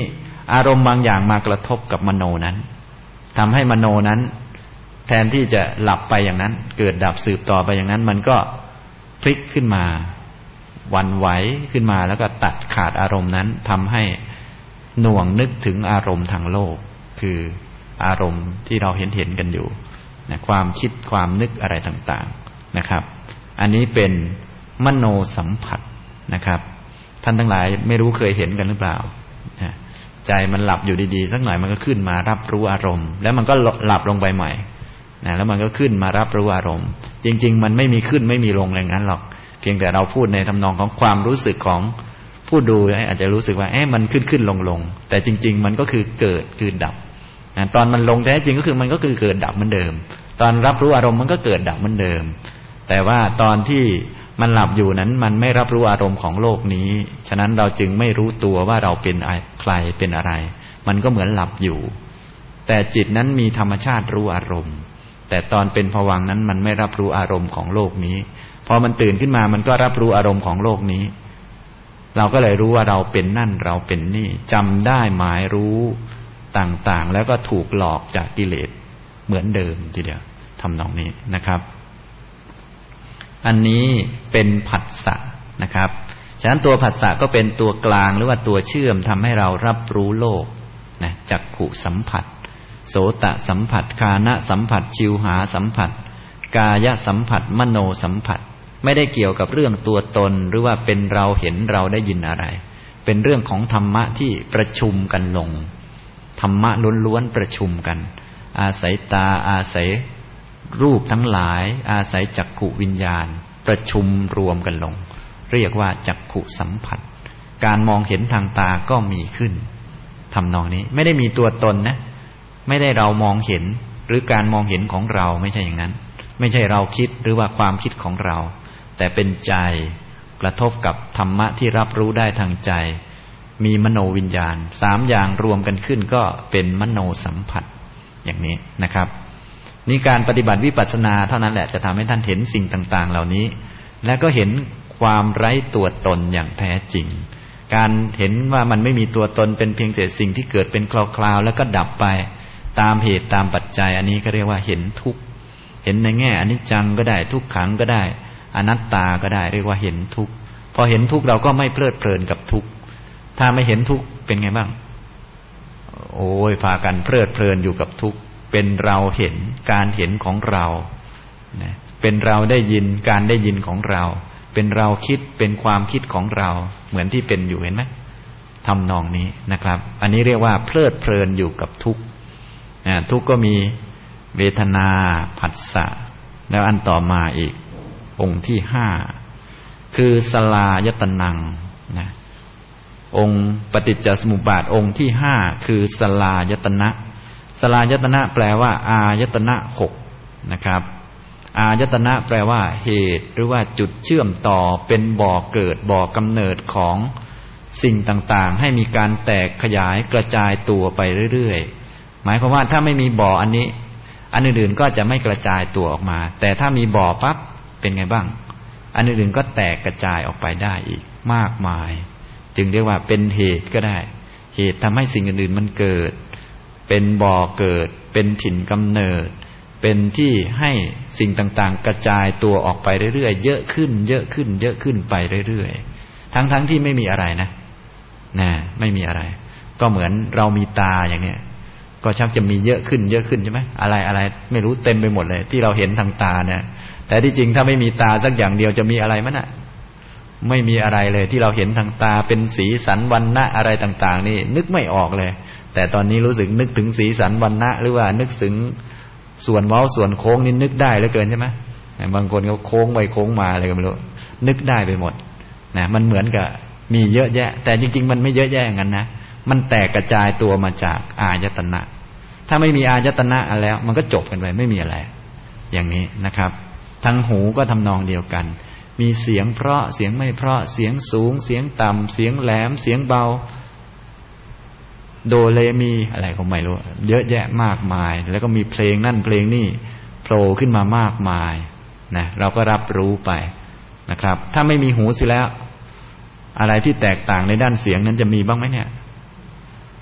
S1: อารมณ์บางอย่างมากระทบกับมโนนั้นทำให้มโนนั้นแทนที่จะหลับไปอย่างนั้นเกิดดับสืบต่อไปอย่างนั้นมันก็พลิกขึ้นมาหวั่นไหวขึ้นมาแล้วก็ตัดขาดอารมณ์นั้นทำให้หน่วงนึกถึงอารมณ์ทางโลกคืออารมณ์ที่เราเห็นเห็นกันอยู่นะความคิดความนึกอะไรต่างๆนะครับอันนี้เป็นมโนสัมผัสนะครับท่านทั้งหลายไม่รู้เคยเห็นกันหรือเปล่าใจมันหลับอยู่ดีๆสักหน่อยมันก็ขึ้นมารับรู้อารมณ์แล้วมันก็หลับลงไปใหม่นะแล้วมันก็ขึ้นมารับรู้อารมณ์จริงๆมันไม่มีขึ้นไม่มีลงอย่างนั้นหรอกเพียงแต่เราพูดในทำนองของความรู้สึกของผู้ดูอาจจะรู้สึกว่าเอ๊ะมันขึ้นขึ้นลงลงแต่จริงๆมันก็คือเกิดคือดับนะตอนมันลงแท้จริงก็คือมันก็คือเกิดดับเหมือนเดิมตอนรับรู้อารมณ์มันก็เกิดดับเหมือนเดิมแต่ว่าตอนที่มันหลับอยู่นั้นมันไม่รับรู้อารมณ์ของโลกนี้ฉะนั้นเราจึงไม่รู้ตัวว่าเราเป็นใครเป็นอะไรมันก็เหมือนหลับอยู่แต่จิตนั้นมีธรรมชาติรู้อารมณ์แต่ตอนเป็นภวังค์นั้นมันไม่รับรู้อารมณ์ของโลกนี้พอมันตื่นขึ้นมามันก็รับรู้อารมณ์ของโลกนี้เราก็เลยรู้ว่าเราเป็นนั่นเราเป็นนี่จำได้หมายรู้ต่างๆแล้วก็ถูกหลอกจากกิเลสเหมือนเดิมทีเดียวทำนองนี้นะครับอันนี้เป็นผัสสะนะครับฉะนั้นตัวผัสสะก็เป็นตัวกลางหรือว่าตัวเชื่อมทำให้เรารับรู้โลกนะจักขุสัมผัสโสตสัมผัสฆานะสัมผัสชิวหาสัมผัสกายสัมผัสมโนสัมผัสไม่ได้เกี่ยวกับเรื่องตัวตนหรือว่าเป็นเราเห็นเราได้ยินอะไรเป็นเรื่องของธรรมะที่ประชุมกันลงธรรมะล้วนๆประชุมกันอาศัยตาอาศัยรูปทั้งหลายอาศัยจักขุวิญญาณประชุมรวมกันลงเรียกว่าจักขุสัมผัสการมองเห็นทางตาก็มีขึ้นทำนองนี้ไม่ได้มีตัวตนนะไม่ได้เรามองเห็นหรือการมองเห็นของเราไม่ใช่อย่างนั้นไม่ใช่เราคิดหรือว่าความคิดของเราแต่เป็นใจกระทบกับธรรมะที่รับรู้ได้ทางใจมีมโนวิญญาณสามอย่างรวมกันขึ้นก็เป็นมโนสัมผัสอย่างนี้นะครับนี่การปฏิบัติวิปัสสนาเท่านั้นแหละจะทำให้ท่านเห็นสิ่งต่างๆเหล่านี้และก็เห็นความไร้ตัวตนอย่างแท้จริงการเห็นว่ามันไม่มีตัวตนเป็นเพียงแต่สิ่งที่เกิดเป็นคราวๆแล้วก็ดับไปตามเหตุตามปัจจัยอันนี้ก็เรียกว่าเห็นทุกข์เห็นในแง่อนิจจังก็ได้ทุกขังก็ได้อนัตตาก็ได้เรียกว่าเห็นทุกข์พอเห็นทุกข์เราก็ไม่เพลิดเพลินกับทุกข์ถ้าไม่เห็นทุกข์เป็นไงบ้างโอ้ยพากันเพลิดเพลินอยู่กับทุกข์เป็นเราเห็นการเห็นของเราเป็นเราได้ยินการได้ยินของเราเป็นเราคิดเป็นความคิดของเราเหมือนที่เป็นอยู่เห็นไหมทำนองนี้นะครับอันนี้เรียกว่าเพลิดเพลินอยู่กับทุกข์ทุกข์ก็มีเวทนาผัสสะแล้วอันต่อมาอีกองค์ที่ห้าคือสลายตนังนะองค์ปฏิจจสมุปบาทองค์ที่ห้าคือสลายตนะสลายตนะแปลว่าอายตนะหกนะครับอายตนะแปลว่าเหตุหรือว่าจุดเชื่อมต่อเป็นบ่อเกิดบ่อกำเนิดของสิ่งต่างๆให้มีการแตกขยายกระจายตัวไปเรื่อยๆหมายความว่าถ้าไม่มีบ่ออันนี้อันอื่นๆก็จะไม่กระจายตัวออกมาแต่ถ้ามีบ่อปั๊บเป็นไงบ้างอันอื่นๆก็แตกกระจายออกไปได้อีกมากมายจึงเรียกว่าเป็นเหตุก็ได้เหตุทำให้สิ่งอื่นๆมันเกิดเป็นบ่อเกิดเป็นถิ่นกำเนิดเป็นที่ให้สิ่งต่างๆกระจายตัวออกไปเรื่อยๆเยอะขึ้นเยอะขึ้นเยอะขึ้นไปเรื่อยๆทั้งๆที่ไม่มีอะไรนะนะไม่มีอะไรก็เหมือนเรามีตาอย่างเนี้ยก็ชักจะมีเยอะขึ้นเยอะขึ้นใช่ไหมอะไรอะไรไม่รู้เต็มไปหมดเลยที่เราเห็นทางตาเนี่ยแต่ที่จริงถ้าไม่มีตาสักอย่างเดียวจะมีอะไรมั้ยน่ะไม่มีอะไรเลยที่เราเห็นทางตาเป็นสีสันวรรณะอะไรต่างๆนี่นึกไม่ออกเลยแต่ตอนนี้รู้สึกนึกถึงสีสันวรรณะหรือว่านึกถึงส่วนเว้าส่วนโค้งนี่นึกได้เหลือเกินใช่ไหมบางคนเขาโค้งไปโค้งมาอะไรก็ไม่รู้นึกได้ไปหมดนะมันเหมือนกับมีเยอะแยะแต่จริงๆมันไม่เยอะแยะอย่างนั้นนะมันแตกกระจายตัวมาจากอายตนะถ้าไม่มีอายตนะแล้วมันก็จบกันไปไม่มีอะไรอย่างนี้นะครับทางหูก็ทำนองเดียวกันมีเสียงเพราะเสียงไม่เพราะเสียงสูงเสียงต่ำเสียงแหลมเสียงเบาโดเรมีอะไรก็ไม่รู้เยอะแยะมากมายแล้วก็มีเพลงนั่นเพลงนี่โผล่ขึ้นมามากมายนะเราก็รับรู้ไปนะครับถ้าไม่มีหูสิแล้วอะไรที่แตกต่างในด้านเสียงนั้นจะมีบ้างไหมเนี่ย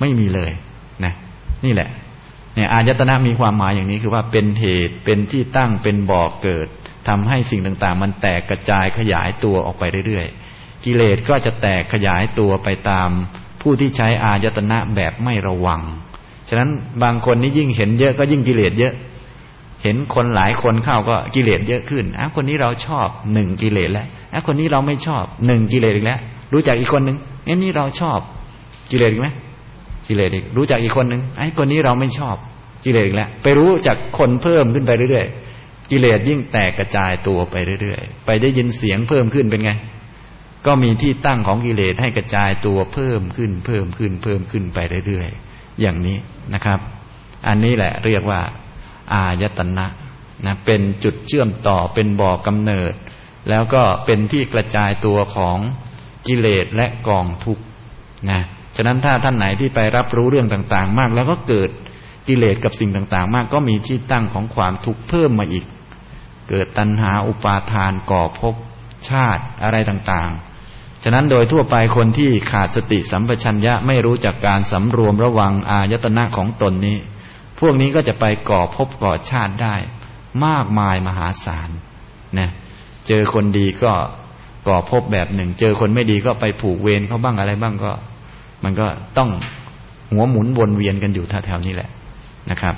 S1: ไม่มีเลยนะนี่แหละเนี่ยอายตนะมีความหมายอย่างนี้คือว่าเป็นเหตุเป็นที่ตั้งเป็นบ่อเกิดทำให้สิ่งต่างๆมันแตกกระจายขยายตัวออกไปเรื่อยๆกิเลสก็จะแตกขยายตัวไปตามผู้ที่ใช้อายตนะแบบไม่ระวังฉะนั้นบางคนนี่ยิ่งเห็นเยอะก็ยิ่งกิเลสเยอะเห็นคนหลายคนเข้าก็กิเลสเยอะขึ้นอ่ะคนนี้เราชอบหนึ่งกิเลสแล้วอ่ะคนนี้เราไม่ชอบหนึ่งกิเลสอีกแล้วรู้จักอีกคนนึงไอ้นี่เราชอบกิเลสอีกไหมกิเลสอีกรู้จักอีกคนนึงไอ้คนนี้เราไม่ชอบกิเลสอีกแล้วไปรู้จักคนเพิ่มขึ้นไปเรื่อยๆกิเลสยิ่งแตกกระจายตัวไปเรื่อยๆไปได้ยินเสียงเพิ่มขึ้นเป็นไงก็มีที่ตั้งของกิเลสให้กระจายตัวเพิ่มขึ้นเพิ่มขึ้นเพิ่มขึ้นไปเรื่อยๆอย่างนี้นะครับอันนี้แหละเรียกว่าอายตนะนะเป็นจุดเชื่อมต่อเป็นบ่อกำเนิดแล้วก็เป็นที่กระจายตัวของกิเลสและกองทุกข์นะฉะนั้นถ้าท่านไหนที่ไปรับรู้เรื่องต่างๆมากแล้วก็เกิดกิเลสกับสิ่งต่างๆมากก็มีที่ตั้งของความทุกข์เพิ่มมาอีกเกิดตัณหาอุปาทานก่อภพชาติอะไรต่างๆฉะนั้นโดยทั่วไปคนที่ขาดสติสัมปชัญญะไม่รู้จักการสำรวมระวังอายตนะของตนนี้พวกนี้ก็จะไปก่อภพก่อชาติได้มากมายมหาศาลนะเจอคนดีก็ก่อภพแบบหนึ่งเจอคนไม่ดีก็ไปผูกเวรเขาบ้างอะไรบ้างก็มันก็ต้องหัวหมุนวนเวียนกันอยู่แถวๆนี้แหละนะครับ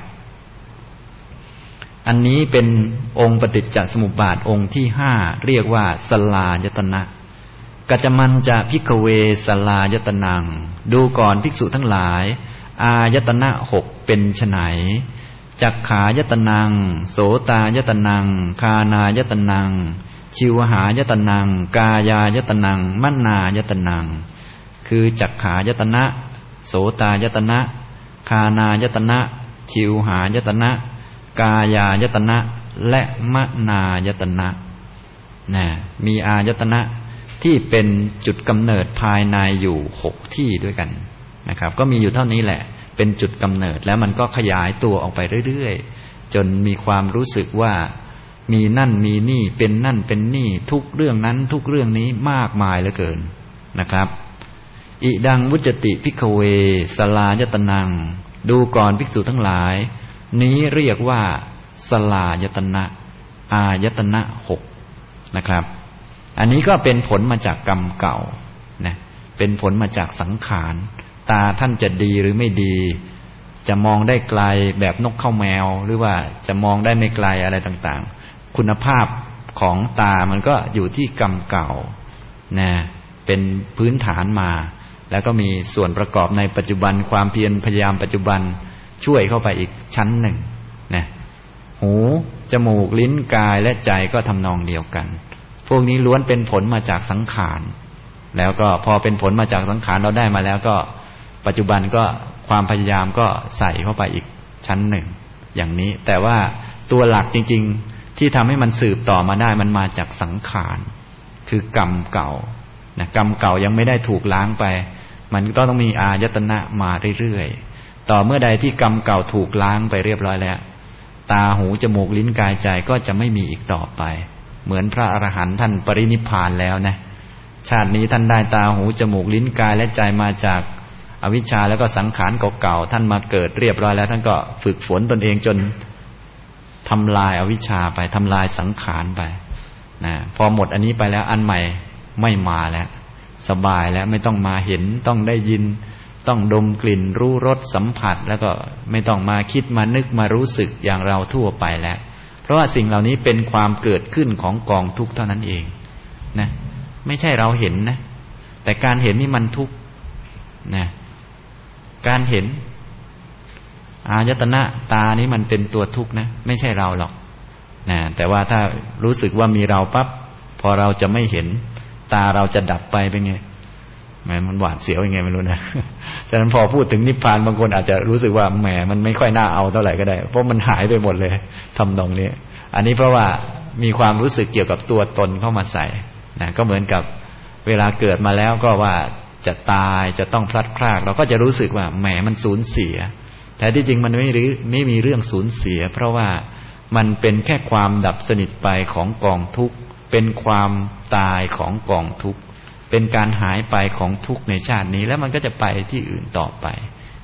S1: อันนี้เป็นองค์ปฏิจจสมุปบาทองค์ที่ห้าเรียกว่าสลายตนะกัจจมันจะภิกขเวสลายตนังดูก่อนภิกษุทั้งหลายอายตนะหกเป็นไฉนจักขายตนังโสตายตนังคานายตนังชิวหายตนังกายายตนังมนายตนังคือจักขายตนะโสตายตนะคานายตนะชิวหายตนะกายายตนะและมนายตนะนะมีอายตนะที่เป็นจุดกำเนิดภายในอยู่หกที่ด้วยกันนะครับก็มีอยู่เท่านี้แหละเป็นจุดกำเนิดแล้วมันก็ขยายตัวออกไปเรื่อยๆจนมีความรู้สึกว่ามีนั่นมีนี่เป็นนั่นเป็นนี่ทุกเรื่องนั้นทุกเรื่องนี้มากมายเหลือเกินนะครับอิดังวุจติภิกขเวสลายตนังดูก่อนภิกษุทั้งหลายนี้เรียกว่าสลายตนะอายตนะหกนะครับอันนี้ก็เป็นผลมาจากกรรมเก่านะเป็นผลมาจากสังขารตาท่านจะดีหรือไม่ดีจะมองได้ไกลแบบนกเข้าแมวหรือว่าจะมองได้ไม่ไกลอะไรต่างๆคุณภาพของตามันก็อยู่ที่กรรมเก่านะเป็นพื้นฐานมาแล้วก็มีส่วนประกอบในปัจจุบันความเพียรพยายามปัจจุบันช่วยเข้าไปอีกชั้นหนึ่งนะหูจมูกลิ้นกายและใจก็ทำนองเดียวกันพวกนี้ล้วนเป็นผลมาจากสังขารแล้วก็พอเป็นผลมาจากสังขารเราได้มาแล้วก็ปัจจุบันก็ความพยายามก็ใส่เข้าไปอีกชั้นหนึ่งอย่างนี้แต่ว่าตัวหลักจริงๆที่ทำให้มันสืบต่อมาได้มันมาจากสังขารคือกรรมเก่านะกรรมเก่ายังไม่ได้ถูกล้างไปมันก็ต้องมีอายตนะมาเรื่อยๆต่อเมื่อใดที่กรรมเก่าถูกล้างไปเรียบร้อยแล้วตาหูจมูกลิ้นกายใจก็จะไม่มีอีกต่อไปเหมือนพระอรหันต์ท่านปรินิพพานแล้วนะชาตินี้ท่านได้ตาหูจมูกลิ้นกายและใจมาจากอวิชชาแล้วก็สังขารเก่าๆท่านมาเกิดเรียบร้อยแล้วท่านก็ฝึกฝนตนเองจนทำลายอวิชชาไปทำลายสังขารไปนะพอหมดอันนี้ไปแล้วอันใหม่ไม่มาแล้วสบายแล้วไม่ต้องมาเห็นต้องได้ยินต้องดมกลิ่นรู้รสสัมผัสแล้วก็ไม่ต้องมาคิดมานึกมารู้สึกอย่างเราทั่วไปแล้วเพราะว่าสิ่งเหล่านี้เป็นความเกิดขึ้นของกองทุกข์เท่านั้นเองนะไม่ใช่เราเห็นนะแต่การเห็นนี่มันทุกข์นะการเห็นอายตนะตานี้มันเป็นตัวทุกข์นะไม่ใช่เราหรอกนะแต่ว่าถ้ารู้สึกว่ามีเราปั๊บพอเราจะไม่เห็นตาเราจะดับไปเป็นไงแหมมันหวาดเสียวยังไงไม่รู้นะฉะนั้นพอพูดถึงนิพพานบางคนอาจจะรู้สึกว่าแหมมันไม่ค่อยน่าเอาเท่าไหร่ก็ได้เพราะมันหายไปหมดเลยทำนองนี้อันนี้เพราะว่ามีความรู้สึกเกี่ยวกับตัวตนเข้ามาใส่นะก็เหมือนกับเวลาเกิดมาแล้วก็ว่าจะตายจะต้องพลัดพรากเราก็จะรู้สึกว่าแหมมันสูญเสียแต่ที่จริงมันไม่รู้ไม่มีเรื่องสูญเสียเพราะว่ามันเป็นแค่ความดับสนิทไปของกองทุกข์เป็นความตายของกองทุกข์เป็นการหายไปของทุกข์ในชาตินี้แล้วมันก็จะไปที่อื่นต่อไป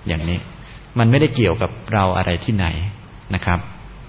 S1: อย่างนี้มันไม่ได้เกี่ยวกับเราอะไรที่ไหนนะครับ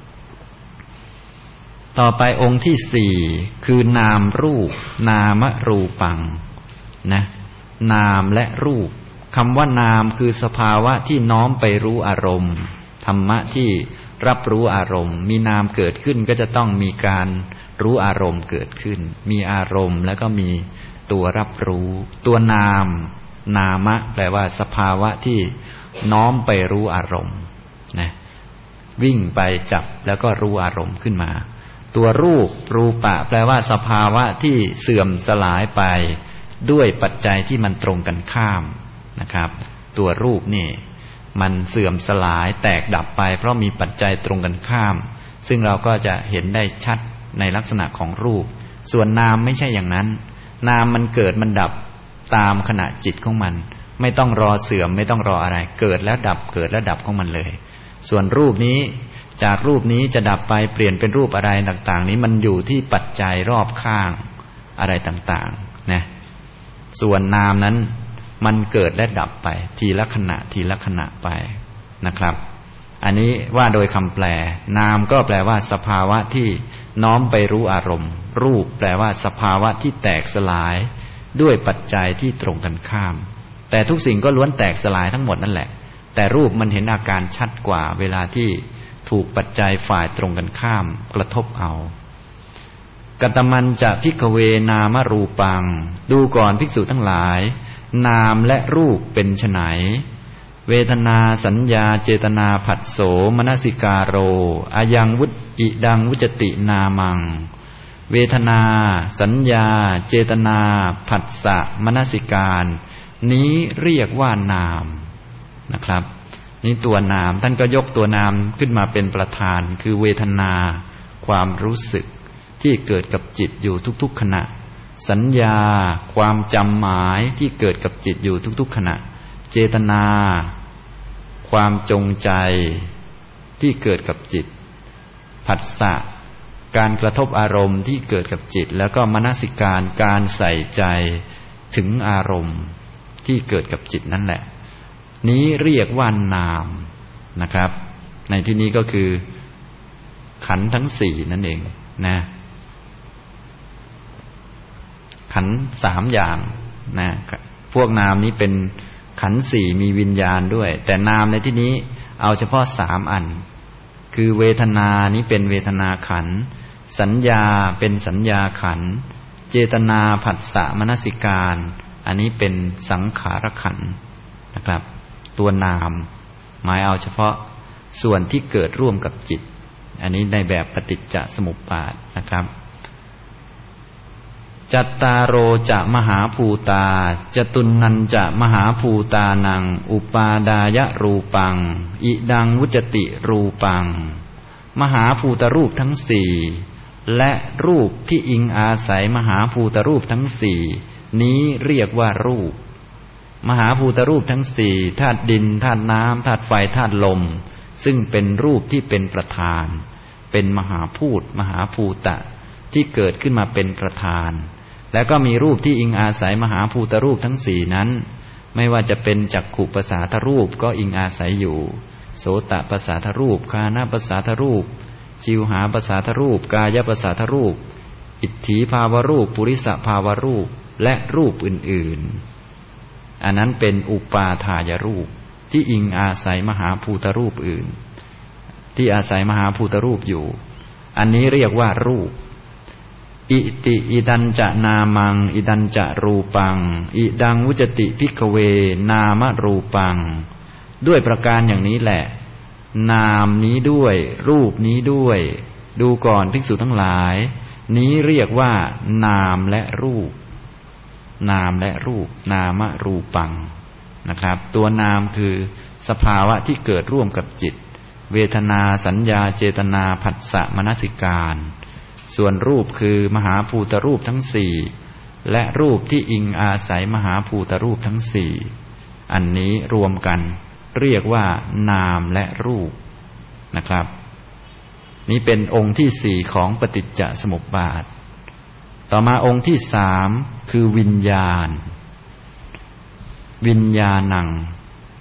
S1: ต่อไปองค์ที่สี่คือนามรูปนามรูปังนะนามและรูปคำว่านามคือสภาวะที่น้อมไปรู้อารมณ์ธรรมะที่รับรู้อารมณ์มีนามเกิดขึ้นก็จะต้องมีการรู้อารมณ์เกิดขึ้นมีอารมณ์แล้วก็มีตัวรับรู้ตัวนามนามะแปลว่าสภาวะที่น้อมไปรู้อารมณ์นะวิ่งไปจับแล้วก็รู้อารมณ์ขึ้นมาตัวรูปรูปะแปลว่าสภาวะที่เสื่อมสลายไปด้วยปัจจัยที่มันตรงกันข้ามนะครับตัวรูปนี่มันเสื่อมสลายแตกดับไปเพราะมีปัจจัยตรงกันข้ามซึ่งเราก็จะเห็นได้ชัดในลักษณะของรูปส่วนนามไม่ใช่อย่างนั้นนามมันเกิดมันดับตามขณะจิตของมันไม่ต้องรอเสื่อมไม่ต้องรออะไรเกิดแล้วดับเกิดแล้วดับของมันเลยส่วนรูปนี้จากรูปนี้จะดับไปเปลี่ยนเป็นรูปอะไรต่างๆนี้มันอยู่ที่ปัจจัยรอบข้างอะไรต่างๆนะส่วนนามนั้นมันเกิดและดับไปทีละขณะทีละขณะไปนะครับอันนี้ว่าโดยคำแปลนามก็แปลว่าสภาวะที่น้อมไปรู้อารมณ์รูปแปลว่าสภาวะที่แตกสลายด้วยปัจจัยที่ตรงกันข้ามแต่ทุกสิ่งก็ล้วนแตกสลายทั้งหมดนั่นแหละแต่รูปมันเห็นอาการชัดกว่าเวลาที่ถูกปัจจัยฝ่ายตรงกันข้ามกระทบเอากัตมันจะภิกขเวนามรูปังดูก่อนภิกษุทั้งหลายนามและรูปเป็นไฉนเวทนาสัญญาเจตนาผัสโสมนสิกาโรอายังวุตอิดังวุจตินามังเวทนาสัญญาเจตนาผัสสะมนสิการนี้เรียกว่านามนะครับนี่ตัวนามท่านก็ยกตัวนามขึ้นมาเป็นประธานคือเวทนาความรู้สึกที่เกิดกับจิตอยู่ทุกๆขณะสัญญาความจำหมายที่เกิดกับจิตอยู่ทุกๆขณะเจตนาความจงใจที่เกิดกับจิตผัสสะการกระทบอารมณ์ที่เกิดกับจิตแล้วก็มนสิการการใส่ใจถึงอารมณ์ที่เกิดกับจิตนั่นแหละนี้เรียกว่านามนะครับในที่นี้ก็คือขันธ์ทั้งสี่นั่นเองนะขันธ์สามอย่างนะพวกนามนี้เป็นขันธ์สี่มีวิญญาณด้วยแต่นามในที่นี้เอาเฉพาะสามอันคือเวทนานี้เป็นเวทนาขันธ์สัญญาเป็นสัญญาขันธ์เจตนาผัสสะมนสิการอันนี้เป็นสังขารขันธ์นะครับตัวนามหมายเอาเฉพาะส่วนที่เกิดร่วมกับจิตอันนี้ในแบบปฏิจจสมุปบาทนะครับจัตตารโรจะมหาภูตาจตุนนันจะมหาภูตานังอุปาดายรูปังอิดังวุจติรูปังมหาภูตรูปทั้งสี่และรูปที่อิงอาศัยมหาภูตรูปทั้งสี่นี้เรียกว่ารูปมหาภูตรูปทั้งสี่ธาตุดินธาตุน้ำธาตุไฟธาตุลมซึ่งเป็นรูปที่เป็นประธานเป็นมหาภูตมหาภูตะที่เกิดขึ้นมาเป็นประธานแล้วก็มีรูปที่อิงอาศัยมหาภูตรูปทั้งสี่นั้นไม่ว่าจะเป็นจักขุประสาทรูปก็อิงอาศัยอยู่โสตประสาทรูปคานะประสาทรูปชิวหาประสาทรูปกายประสาทรูปอิทธิภาวรูปปุริสภาวรูปและรูปอื่นๆอันนั้นเป็นอุปาทายรูปที่อิงอาศัยมหาภูตรูปอื่นที่อาศัยมหาภูตรูปอยู่อันนี้เรียกว่ารูปอิติอิดันจะนามังอิดันจะรูปังอิดังวุจติภิกขเวนามรูปังด้วยประการอย่างนี้แหละนามนี้ด้วยรูปนี้ด้วยดูก่อนภิกษุทั้งหลายนี้เรียกว่านามและรูปนามและรูปนามรูปังนะครับตัวนามคือสภาวะที่เกิดร่วมกับจิตเวทนาสัญญาเจตนาผัสสะมนสิการส่วนรูปคือมหาภูตรูปทั้งสี่และรูปที่อิงอาศัยมหาภูตรูปทั้งสี่อันนี้รวมกันเรียกว่านามและรูปนะครับนี้เป็นองค์ที่สี่ของปฏิจจสมุปบาทต่อมาองค์ที่สามคือวิญญาณวิญญาณัง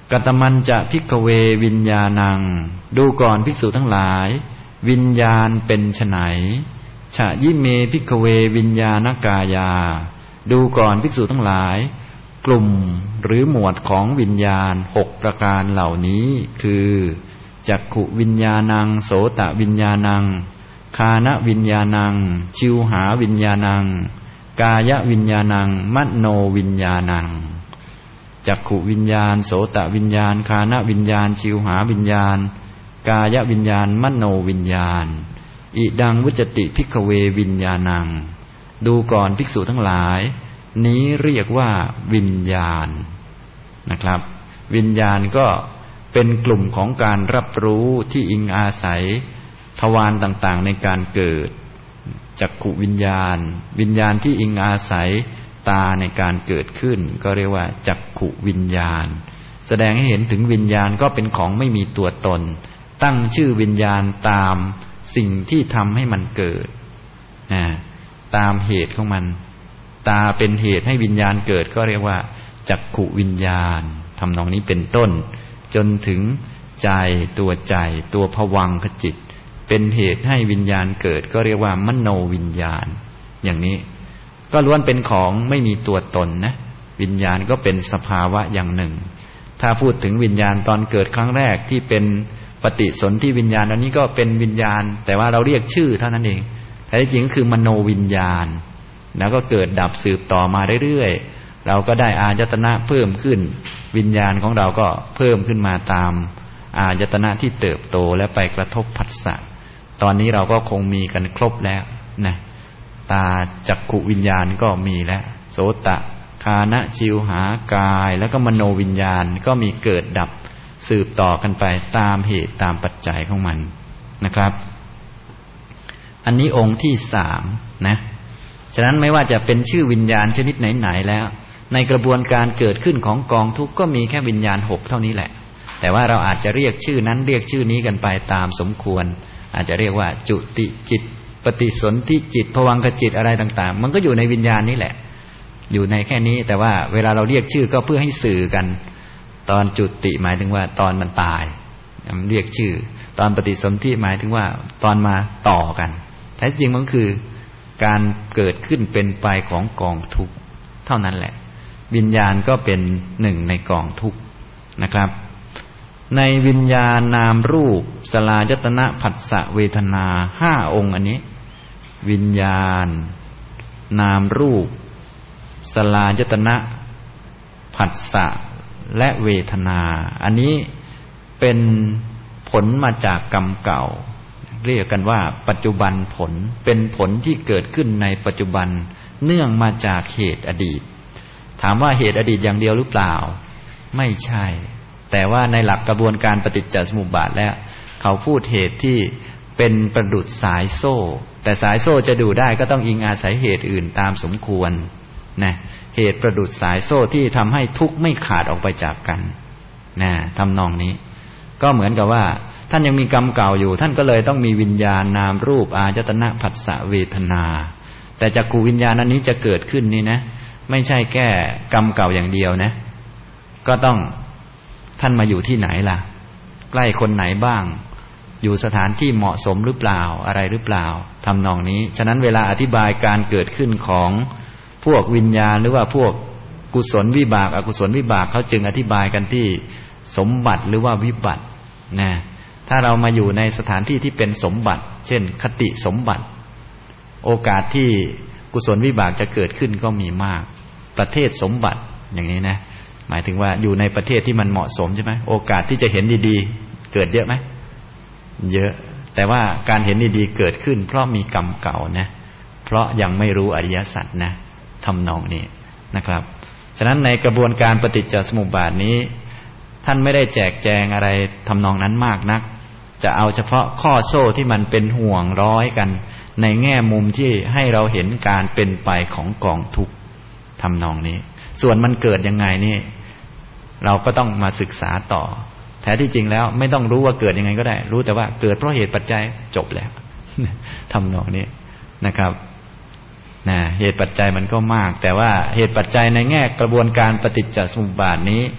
S1: กัตตมันจะภิกขเววิญญาณังดูก่อนภิกษุทั้งหลายวิญญาณเป็นไฉนฉะยิเมภิกขเววิญญาณกายาดูก่อนภิกษุทั้งหลายกลุ่มหรือหมวดของวิญญาณหกประการเหล่านี้คือจักขุวิญญาณังโสตวิญญาณังคานวิญญาณังชิวหาวิญญาณังกายวิญญาณังมโนวิญญาณังจักขุวิญญาณโสตวิญญาณคานวิญญาณชิวหาวิญญาณกายวิญญาณมโนวิญญาณอิดังวุจติภิกขเววิญญาณังดูก่อนภิกษุทั้งหลายนี้เรียกว่าวิญญาณนะครับวิญญาณก็เป็นกลุ่มของการรับรู้ที่อิงอาศัยทวารต่างๆในการเกิดจักขุวิญญาณวิญญาณที่อิงอาศัยตาในการเกิดขึ้นก็เรียกว่าจักขุวิญญาณแสดงให้เห็นถึงวิญญาณก็เป็นของไม่มีตัวตนตั้งชื่อวิญญาณตามสิ่งที่ทำให้มันเกิดนะตามเหตุของมันตาเป็นเหตุให้วิญญาณเกิดก็เรียกว่าจักขุวิญญาณทำนองนี้เป็นต้นจนถึงใจตัวใจตัวภวังคจิตเป็นเหตุให้วิญญาณเกิดก็เรียกว่ามโนวิญญาณอย่างนี้ก็ล้วนเป็นของไม่มีตัวตนนะวิญญาณก็เป็นสภาวะอย่างหนึ่งถ้าพูดถึงวิญญาณตอนเกิดครั้งแรกที่เป็นปฏิสนธิวิญญาณอันนี้ก็เป็นวิญญาณแต่ว่าเราเรียกชื่อเท่านั้นเองแต่จริงๆก็คือมโนวิญญาณแล้วก็เกิดดับสืบต่อมาเรื่อยๆเราก็ได้อายตนะเพิ่มขึ้นวิญญาณของเราก็เพิ่มขึ้นมาตามอายตนะที่เติบโตและไปกระทบผัสสะตอนนี้เราก็คงมีกันครบแล้วนะตาจักขุวิญญาณก็มีแล้วโสตคานะชิวหากายแล้วก็มโนวิญญาณก็มีเกิดดับสืบต่อกันไปตามเหตุตามปัจจัยของมันนะครับอันนี้องค์ที่สามนะฉะนั้นไม่ว่าจะเป็นชื่อวิญญาณชนิดไหนๆแล้วในกระบวนการเกิดขึ้นของกองทุกข์ก็มีแค่วิญญาณหกเท่านี้แหละแต่ว่าเราอาจจะเรียกชื่อนั้นเรียกชื่อนี้กันไปตามสมควรอาจจะเรียกว่าจุติจิตปฏิสนธิจิตภวังคจิตอะไรต่างๆมันก็อยู่ในวิญญาณนี้แหละอยู่ในแค่นี้แต่ว่าเวลาเราเรียกชื่อก็เพื่อให้สื่อกันตอนจุติหมายถึงว่าตอนมันตายเรียกชื่อตอนปฏิสนธิหมายถึงว่าตอนมาต่อกันแท้จริงมันคือการเกิดขึ้นเป็นไปของกองทุกข์เท่านั้นแหละวิญญาณก็เป็นหนึ่งในกองทุกข์นะครับในวิญญาณนามรูปสลายตนะผัสสะเวทนาห้าองค์อันนี้วิญญาณนามรูปสลายตนะผัสสะและเวทนาอันนี้เป็นผลมาจากกรรมเก่าเรียกกันว่าปัจจุบันผลเป็นผลที่เกิดขึ้นในปัจจุบันเนื่องมาจากเหตุอดีตถามว่าเหตุอดีตอย่างเดียวหรือเปล่าไม่ใช่แต่ว่าในหลักกระบวนการปฏิจจสมุปบาทแล้วเขาพูดเหตุที่เป็นประดุจสายโซ่แต่สายโซ่จะดูได้ก็ต้องอิงอาศัยเหตุอื่นตามสมควรนะเหตุประดุจสายโซ่ที่ทำให้ทุกข์ไม่ขาดออกไปจากกันนะทำนองนี้ก็เหมือนกับว่าท่านยังมีกรรมเก่าอยู่ท่านก็เลยต้องมีวิญญาณนามรูปอายตนะผัสสะเวทนาแต่จักขุวิญญาณอันนี้จะเกิดขึ้นนี่นะไม่ใช่แค่กรรมเก่าอย่างเดียวนะก็ต้องท่านมาอยู่ที่ไหนล่ะใกล้คนไหนบ้างอยู่สถานที่เหมาะสมหรือเปล่าอะไรหรือเปล่าทำนองนี้ฉะนั้นเวลาอธิบายการเกิดขึ้นของพวกวิญญาณหรือว่าพวกกุศลวิบากอกุศลวิบากเขาจึงอธิบายกันที่สมบัติหรือว่าวิบัตินะถ้าเรามาอยู่ในสถานที่ที่เป็นสมบัติเช่นคติสมบัติโอกาสที่กุศลวิบากจะเกิดขึ้นก็มีมากประเทศสมบัติอย่างนี้นะหมายถึงว่าอยู่ในประเทศที่มันเหมาะสมใช่ไหมโอกาสที่จะเห็นดีๆเกิดเยอะไหมเยอะแต่ว่าการเห็นดีๆเกิดขึ้นเพราะมีกรรมเก่านะเพราะยังไม่รู้อริยสัจนะทำนองนี้นะครับฉะนั้นในกระบวนการปฏิจจสมุปบาทนี้ท่านไม่ได้แจกแจงอะไรทำนองนั้นมากนักจะเอาเฉพาะข้อโซ่ที่มันเป็นห่วงร้อยกันในแง่มุมที่ให้เราเห็นการเป็นไปของกองทุกข์ทำนองนี้ส่วนมันเกิดยังไงนี่เราก็ต้องมาศึกษาต่อแท้ที่จริงแล้วไม่ต้องรู้ว่าเกิดยังไงก็ได้รู้แต่ว่าเกิดเพราะเหตุปัจจัยจบแล้วทำนองนี้นะครับนะเหตุปัจจัยมันก็มากแต่ว่าเหตุปัจจัยในแง่กระบวนการปฏิจจสมุปบาทนี้